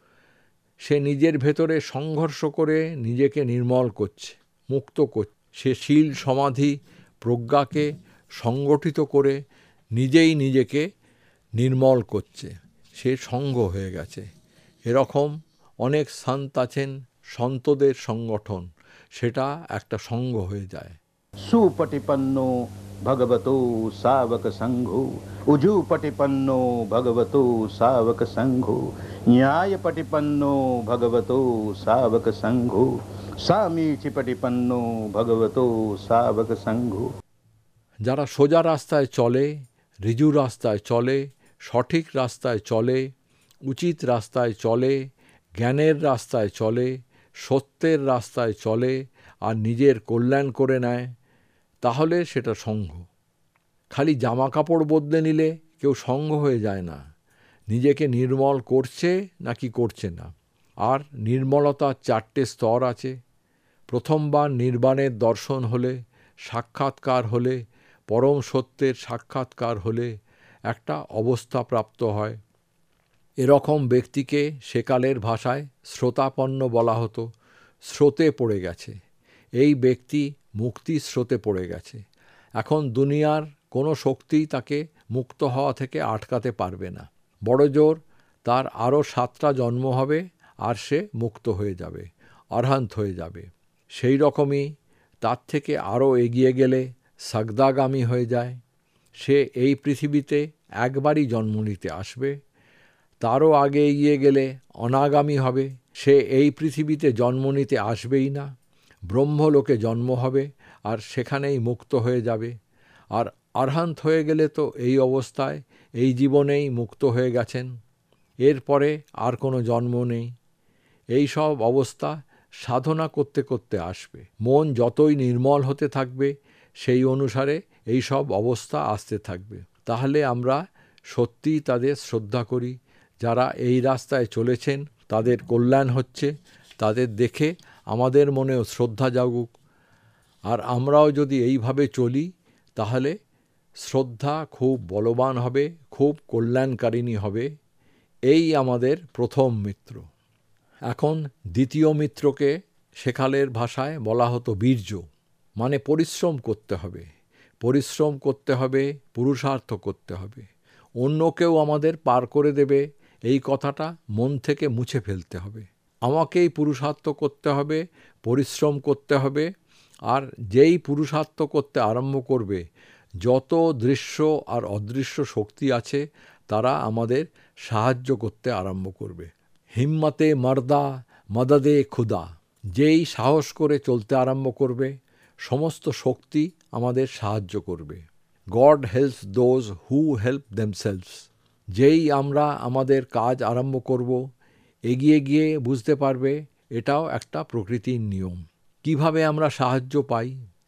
সে নিজের ভেতরে সংঘর্ষ করে নিজেকে নির্মল করছে, মুক্ত করছে। সে শীল, সমাধি, প্রজ্ঞাকে সংগঠিত করে নিজেই নিজেকে নির্মল করছে, সে সংঘ হয়ে গেছে। এরকম অনেক সন্ত আছেন, সন্তদের সংগঠন, সেটা একটা সংঘ হয়ে যায়। সুপটিপন্নো ভগবতো শাবক সংঘো, উজুপটিপন্নো ভগবতো শাবক সংঘো, ন্যায়পটিপন্নো ভগবতো শাবক সংঘো, সামীচিপটিপন্নো ভগবতো শাবক সংঘো। যারা সোজা রাস্তায় চলে, ঋজু রাস্তায় চলে, সঠিক রাস্তায় চলে, উচিত রাস্তায় চলে, জ্ঞানের রাস্তায় চলে, সত্যের রাস্তায় চলে আর নিজের কল্যাণ করে নেয়, তাহলে সেটা সংঘ। খালি জামা কাপড় বদলে নিলে কেউ সংঘ হয়ে যায় না। নিজেকে নির্মল করছে নাকি করছে না। আর নির্মলতার চারটে স্তর আছে। প্রথমবার নির্বাণের দর্শন হলে, সাক্ষাৎকার হলে, পরম সত্যের সাক্ষাৎকার হলে একটা অবস্থা প্রাপ্ত হয়। এরকম ব্যক্তিকে সেকালের ভাষায় শ্রোতাপন্ন বলা হতো। স্রোতে পড়ে গেছে, এই ব্যক্তি মুক্তি স্রোতে পড়ে গেছে। এখন দুনিয়ার কোনো শক্তিই তাকে মুক্ত হওয়া থেকে আটকাতে পারবে না। বড় জোর তার আরও সাতটা জন্ম হবে আর সে মুক্ত হয়ে যাবে, অরহন্ত হয়ে যাবে। সেই রকমই তার থেকে আরও এগিয়ে গেলে সাগদাগামী হয়ে যায়। সে এই পৃথিবীতে একবারই জন্ম নিতে আসবে। তারও আগে এগিয়ে গেলে অনাগামী হবে, সে এই পৃথিবীতে জন্ম নিতে আসবেই না। ব্রহ্মলোকে জন্ম হবে আর সেখানেই মুক্ত হয়ে যাবে। আর অরহন্ত হয়ে গেলে তো এই অবস্থায় এই জীবনেই মুক্ত হয়ে গেছেন, এরপরে আর কোনো জন্ম নেই। এই সব অবস্থা সাধনা করতে করতে আসবে। মন যতই নির্মল হতে থাকবে সেই অনুসারে এই সব অবস্থা আসতে থাকবে। তাহলে আমরা সত্যিই তাদের শ্রদ্ধা করি। যারা এই রাস্তায় চলেছেন, তাদের কল্যাণ হচ্ছে, তাদের দেখে আমাদের মনেও শ্রদ্ধা জাগুক। আর আমরাও যদি এইভাবে চলি তাহলে শ্রদ্ধা খুব বলবান হবে, খুব কল্যাণকারিণী হবে। এই আমাদের প্রথম মিত্র। এখন দ্বিতীয় মিত্রকে সেকালের ভাষায় বলা হতো বীর্য, মানে পরিশ্রম করতে হবে। পরিশ্রম করতে হবে, পুরুষার্থ করতে হবে। অন্য কেউ আমাদের পার করে দেবে এই কথাটা মন থেকে মুছে ফেলতে হবে। আমাকেই পুরুষার্থ করতে হবে, পরিশ্রম করতে হবে। আর যেই পুরুষার্থ করতে আরম্ভ করবে, যত দৃশ্য আর অদৃশ্য শক্তি আছে তারা আমাদের সাহায্য করতে আরম্ভ করবে। হিম্মতে মর্দা মদদে খুদা, যেই সাহস করে চলতে আরম্ভ করবে সমস্ত শক্তি আমাদের সাহায্য করবে। God helps those who help themselves. যেই আমরা আমাদের কাজ আরম্ভ করব, এগিয়ে গিয়ে বুঝতে পারবে এটাও একটা প্রকৃতির নিয়ম। কিভাবে আমরা সাহায্য পাই,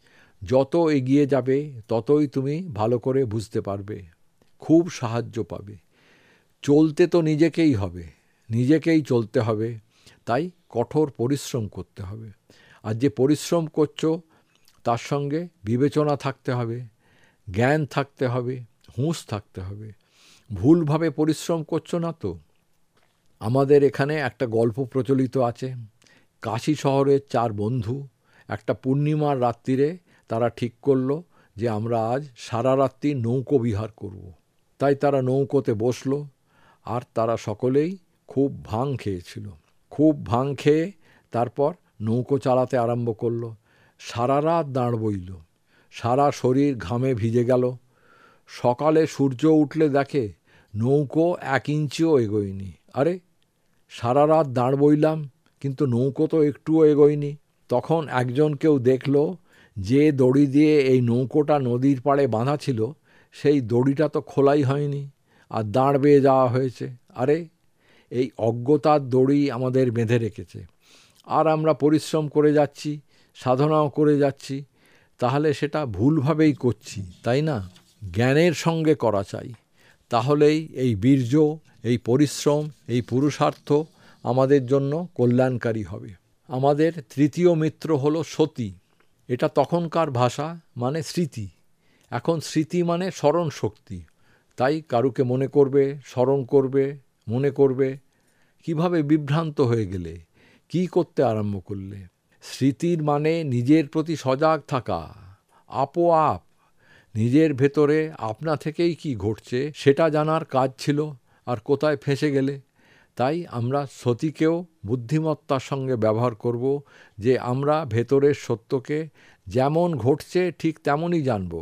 যত এগিয়ে যাবে ততই তুমি ভালো করে বুঝতে পারবে, খুব সাহায্য পাবে। চলতে তো নিজেকেই হবে, নিজেকেই চলতে হবে, তাই কঠোর পরিশ্রম করতে হবে। আর যে পরিশ্রম করছো তার সঙ্গে বিবেচনা থাকতে হবে, জ্ঞান থাকতে হবে, হুঁশ থাকতে হবে। ভুলভাবে পরিশ্রম করছো না তো? আমাদের এখানে একটা গল্প প্রচলিত আছে। কাশী শহরের চার বন্ধু একটা পূর্ণিমার রাত্রিরে তারা ঠিক করলো যে আমরা আজ সারা রাত্রি নৌকো বিহার করব। তাই তারা নৌকোতে বসলো, আর তারা সকলেই খুব ভাং খেয়েছিল। খুব ভাং খেয়ে তারপর নৌকো চালাতে আরম্ভ করলো। সারা রাত দাঁড় বইল, সারা শরীর ঘামে ভিজে গেল। সকালে সূর্য উঠলে দেখে নৌকো এক ইঞ্চিও এগোয়নি। আরে, সারা রাত দাঁড় বইলাম কিন্তু নৌকো তো একটুও এগোয়নি। তখন একজন কেউ দেখল যে দড়ি দিয়ে এই নৌকোটা নদীর পাড়ে বাঁধা ছিল, সেই দড়িটা তো খোলাই হয়নি, আর দাঁড় বেয়ে যাওয়া হয়েছে। আরে, এই অজ্ঞতার দড়ি আমাদের বেঁধে রেখেছে। আর আমরা পরিশ্রম করে যাচ্ছি, সাধনাও করে যাচ্ছি, তাহলে সেটা ভুলভাবেই করছি, তাই না? জ্ঞানের সঙ্গে করা চাই, তাহলেই এই বীর্য, এই পরিশ্রম, এই পুরুষার্থ আমাদের জন্য কল্যাণকারী হবে। আমাদের তৃতীয় মিত্র হলো সতী। এটা তখনকার ভাষা, মানে স্মৃতি। এখন স্মৃতি মানে স্মরণ শক্তি। তাই কারুকে মনে করবে, স্মরণ করবে, মনে করবে। কিভাবে বিভ্রান্ত হয়ে গেলে, কি করতে আরম্ভ করলে? স্মৃতির মানে নিজের প্রতি সজাগ থাকা, আপোয়াপ নিজের ভেতরে আপনা থেকেই কি ঘটছে সেটা জানার কাজ ছিল। আর কোথায় ফেঁসে গেলে? তাই আমরা সতীকেও বুদ্ধিমত্তার সঙ্গে ব্যবহার করব, যে আমরা ভেতরের সত্যকে যেমন ঘটছে ঠিক তেমনই জানব।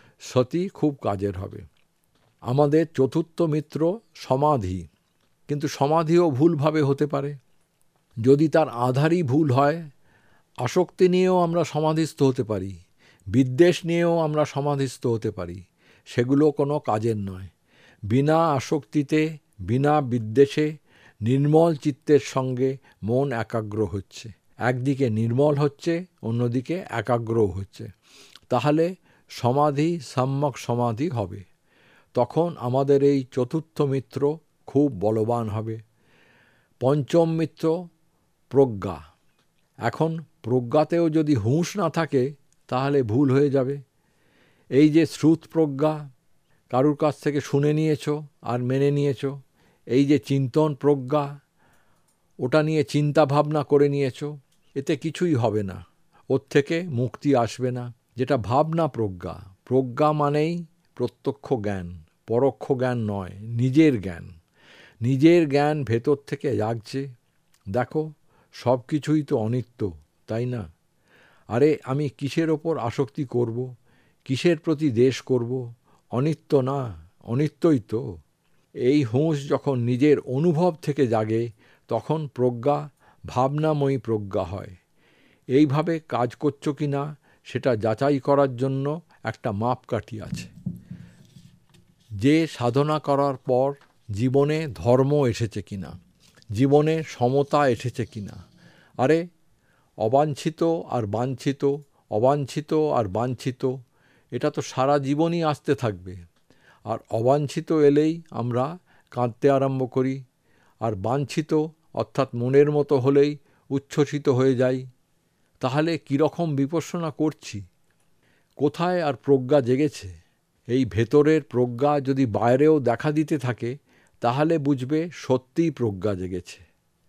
সতী খুব কাজের হবে। আমাদের চতুর্থ মিত্র সমাধি। কিন্তু সমাধিও ভুলভাবে হতে পারে। যদি তার আধারই ভুল হয়, আসক্তি নিয়েও আমরা সমাধিস্থ হতে পারি, বিদ্বেষ নিয়েও আমরা সমাধিস্থ হতে পারি। সেগুলো কোনো কাজের নয়। বিনা আসক্তিতে, বিনা বিদ্বেষে নির্মল চিত্তের সঙ্গে মন একাগ্র হচ্ছে। একদিকে নির্মল হচ্ছে, অন্যদিকে একাগ্রও হচ্ছে। তাহলে সমাধি সম্যক সমাধি হবে। তখন আমাদের এই চতুর্থ মিত্র খুব বলবান হবে। পঞ্চম মিত্র প্রজ্ঞা। এখন প্রজ্ঞাতেও যদি হুঁশ না থাকে তাহলে ভুল হয়ে যাবে। এই যে শ্রুত প্রজ্ঞা, কারুর কাছ থেকে শুনে নিয়েছো আর মেনে নিয়েছো। এই যে চিন্তন প্রজ্ঞা, ওটা নিয়ে চিন্তা ভাবনা করে নিয়েছো, এতে কিছুই হবে না, ওর থেকে মুক্তি আসবে না। যেটা ভাবনা প্রজ্ঞা, প্রজ্ঞা মানেই প্রত্যক্ষ জ্ঞান, পরোক্ষ জ্ঞান নয়, নিজের জ্ঞান। নিজের জ্ঞান ভেতর থেকে জাগছে। দেখো, সব কিছুই তো অনিত্য, তাই না? আরে, আমি কিসের ওপর আসক্তি করব, কিসের প্রতি দেশ করব? অনিত্য না, অনিত্যই তো। এই হুঁশ যখন নিজের অনুভব থেকে জাগে, তখন প্রজ্ঞা ভাবনাময়ী প্রজ্ঞা হয়। এইভাবে কাজ করছো কি না সেটা যাচাই করার জন্য একটা মাপকাঠি আছে। যে সাধনা করার পর জীবনে ধর্ম এসেছে কিনা, জীবনে সমতা এসেছে কিনা। আরে, অবাঞ্ছিত আর বাঞ্ছিত, অবাঞ্ছিত আর বাঞ্ছিত, এটা তো সারা জীবনই আসতে থাকবে। আর অবাঞ্ছিত এলেই আমরা কাঁদতে আরম্ভ করি, আর বাঞ্ছিত অর্থাৎ মনের মতো হলেই উচ্ছ্বসিত হয়ে যাই। তাহলে কীরকম বিপশ্যনা করছি? কোথায় আর প্রজ্ঞা জেগেছে? এই ভেতরের প্রজ্ঞা যদি বাইরেও দেখা দিতে থাকে, তাহলে বুঝবে সত্যিই প্রজ্ঞা জেগেছে।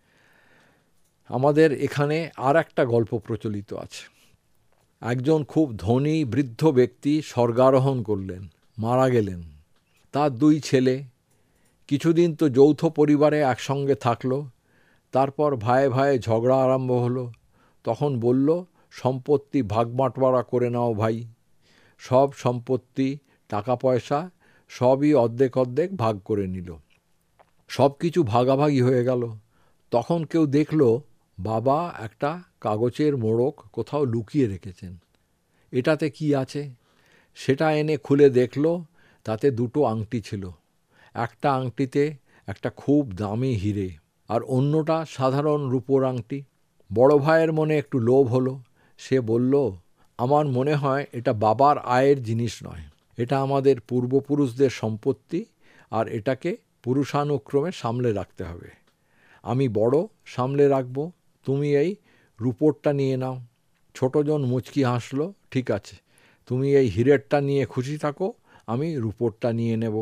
আমাদের এখানে আর একটা গল্প প্রচলিত আছে। একজন খুব ধনী বৃদ্ধ ব্যক্তি স্বর্গারোহণ করলেন, মারা গেলেন। তার দুই ছেলে কিছুদিন তো যৌথ পরিবারে একসঙ্গে থাকলো। তারপর ভাইয়ে ভাইয়ে ঝগড়া আরম্ভ হলো। তখন বলল, সম্পত্তি ভাগ বাঁটওয়ারা করে নাও ভাই। সব সম্পত্তি, টাকা পয়সা সবই অর্ধেক অর্ধেক ভাগ করে নিল। সব কিছু ভাগাভাগি হয়ে গেল। তখন কেউ দেখল বাবা একটা কাগজের মোড়ক কোথাও লুকিয়ে রেখেছেন। এটাতে কি আছে? সেটা এনে খুলে দেখল, তাতে দুটো আংটি ছিল। একটা আংটিতে একটা খুব দামি হিরে, আর অন্যটা সাধারণ রূপোর আংটি। বড় ভাইয়ের মনে একটু লোভ হলো। সে বলল, আমার মনে হয় এটা বাবার আয়ের জিনিস নয়, এটা আমাদের পূর্বপুরুষদের সম্পত্তি, আর এটাকে পুরুষানুক্রমে সামলে রাখতে হবে। আমি বড়, সামলে রাখব, তুমি এই রূপোরটা নিয়ে নাও। ছোটজন মুচকি হাসলো, ঠিক আছে, তুমি এই হিরেরটা নিয়ে খুশি থাকো, আমি রূপোরটা নিয়ে নেব।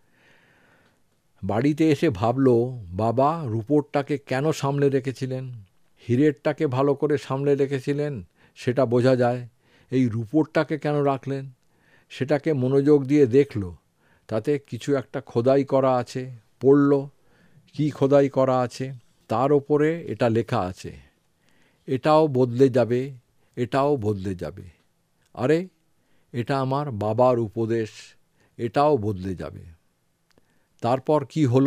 বাড়িতে এসে ভাবল, বাবা রূপোরটাকে কেন সামলে রেখেছিলেন? হিরেরটাকে ভালো করে সামলে রেখেছিলেন, সেটা বোঝা যায়, এই রূপোরটাকে কেন রাখলেন? সেটাকে মনোযোগ দিয়ে দেখল, তাতে কিছু একটা খোদাই করা আছে। পড়ল কি খোদাই করা আছে, তার ওপরে এটা লেখা আছে, এটাও বদলে যাবে, এটাও বদলে যাবে। আরে এটা আমার বাবার উপদেশ, এটাও বদলে যাবে। তারপর কি হলো?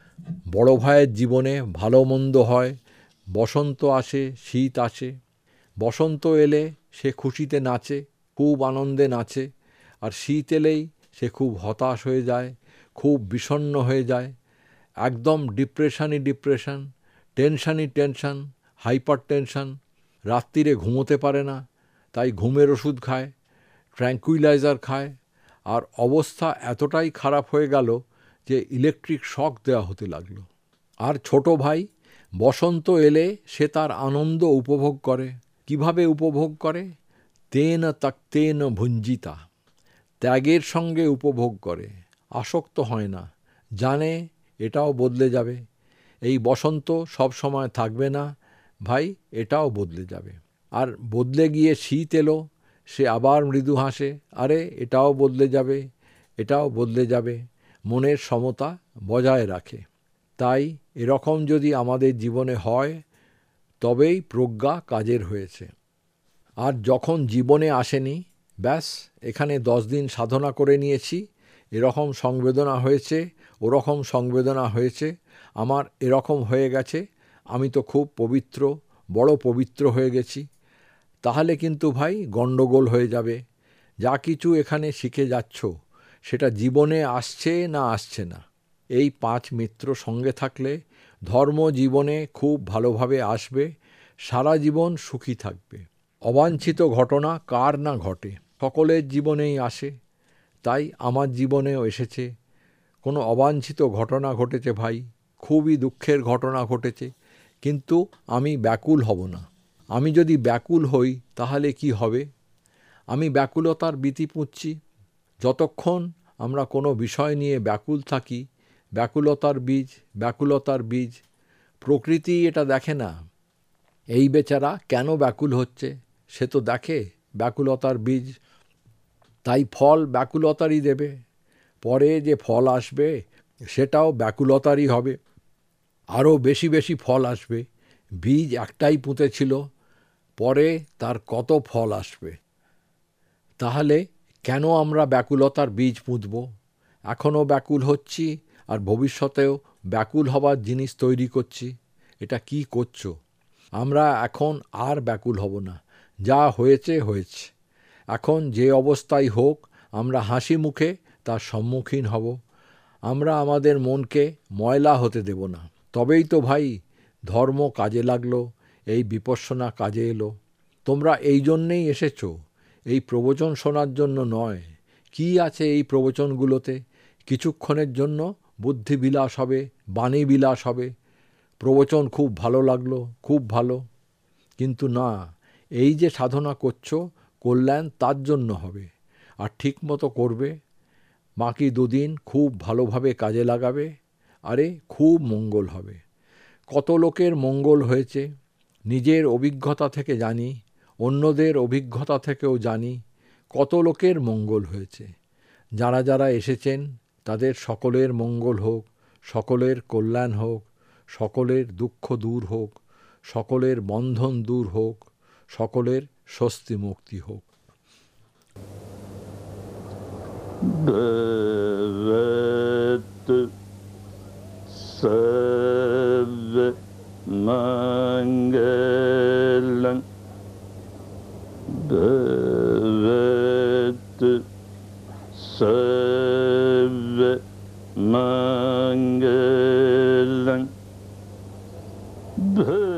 বড় ভাইয়ের জীবনে ভালো মন্দ হয়, বসন্ত আসে, শীত আসে। বসন্ত এলে সে খুশিতে নাচে, খুব আনন্দে নাচে, আর শীত এলেই সে খুব হতাশ হয়ে যায়, খুব বিষণ্ণ হয়ে যায়, একদম ডিপ্রেশনই ডিপ্রেশন, টেনশনই টেনশন, হাইপার টেনশন। রাত্রিরে ঘুমোতে পারে না, তাই ঘুমের ওষুধ খায়, ট্র্যাঙ্কুইলাইজার খায়, আর অবস্থা এতটাই খারাপ হয়ে গেল যে ইলেকট্রিক শক দেওয়া হতে লাগলো। আর ছোট ভাই, বসন্ত এলে সে তার আনন্দ উপভোগ করে। কিভাবে উপভোগ করে? তেন তক্তেন ভুঞ্জিতা, ত্যাগের সঙ্গে উপভোগ করে, আসক্ত হয় না, জানে এটাও বদলে যাবে। এই বসন্ত সব সময় থাকবে না ভাই, এটাও বদলে যাবে। আর বদলে গিয়ে শীত এলো, সে আবার মৃদু হাসে, আরে এটাও বদলে যাবে, এটাও বদলে যাবে, মনের সমতা বজায় রাখে। তাই এরকম যদি আমাদের জীবনে হয়, তবেই প্রজ্ঞা কাজের হয়েছে। আর যখন জীবনে আসেনি, ব্যাস এখানে দশ দিন সাধনা করে নিয়েছি, এরকম সংবেদনা হয়েছে, ওরকম সংবেদনা হয়েছে, আমার এরকম হয়ে গেছে, আমি তো খুব পবিত্র, বড় পবিত্র হয়ে গেছি। তাহলে কিন্তু ভাই গণ্ডগোল হয়ে যাবে। যা কিছু এখানে শিখে যাচ্ছ, সেটা জীবনে আসছে না আসছে না। এই পাঁচ মিত্র সঙ্গে থাকলে ধর্ম জীবনে খুব ভালোভাবে আসবে, সারা জীবন সুখী থাকবে। অবাঞ্ছিত ঘটনা কার না ঘটে, সকলের জীবনেই আসে, তাই আমার জীবনেও এসেছে। কোনো অবাঞ্ছিত ঘটনা ঘটেছে ভাই, খুবই দুঃখের ঘটনা ঘটেছে, কিন্তু আমি ব্যাকুল হব না। আমি যদি ব্যাকুল হই তাহলে কি হবে? আমি ব্যাকুলতার বীতি পুঁতছি। যতক্ষণ আমরা কোনো বিষয় নিয়ে ব্যাকুল থাকি, ব্যাকুলতার বীজ, ব্যাকুলতার বীজ, প্রকৃতি এটা দেখে না। এই বেচারা কেন ব্যাকুল হচ্ছে, সে তো দেখে ব্যাকুলতার বীজ, তাই ফল ব্যাকুলতারই দেবে। পরে যে ফল আসবে সেটাও ব্যাকুলতারই হবে, আরও বেশি বেশি ফল আসবে। বীজ একটাই পুঁতেছিল, পরে তার কত ফল আসবে। তাহলে কেন আমরা ব্যাকুলতার বীজ পুঁতব? এখনও ব্যাকুল হচ্ছি আর ভবিষ্যতেও ব্যাকুল হবার জিনিস তৈরি করছি। এটা কি করছো? আমরা এখন আর ব্যাকুল হব না, যা হয়েছে হয়েছে। এখন যে অবস্থায় হোক, আমরা হাসি মুখে তার সম্মুখীন হব। আমরা আমাদের মনকে ময়লা হতে দেব না। তবেই তো ভাই ধর্ম কাজে লাগলো, এই বিপশ্যনা কাজে এলো। তোমরা এই জন্যেই এসেছো, এই প্রবচন শোনার জন্য নয়। কি আছে এই প্রবচনগুলোতে? কিছুক্ষণের জন্য বুদ্ধিবিলাস হবে, বাণী বিলাস হবে, প্রবচন খুব ভালো লাগলো, খুব ভালো। কিন্তু না, এই যে সাধনা করছো, কল্যাণ তার জন্য হবে, আর ঠিক মতো করবে। বাকি দুদিন খুব ভালোভাবে কাজে লাগাবে, আরে খুব মঙ্গল হবে। কত লোকের মঙ্গল হয়েছে, নিজের অভিজ্ঞতা থেকে জানি, অন্যদের অভিজ্ঞতা থেকেও জানি কত লোকের মঙ্গল হয়েছে। যারা যারা এসেছেন তাদের সকলের মঙ্গল হোক, সকলের কল্যাণ হোক, সকলের দুঃখ দূর হোক, সকলের বন্ধন দূর হোক, সকলের স্বস্তি মুক্তি হোক। भवतु सर्वमङ्गलं भवतु सर्वमङ्गलं भवतु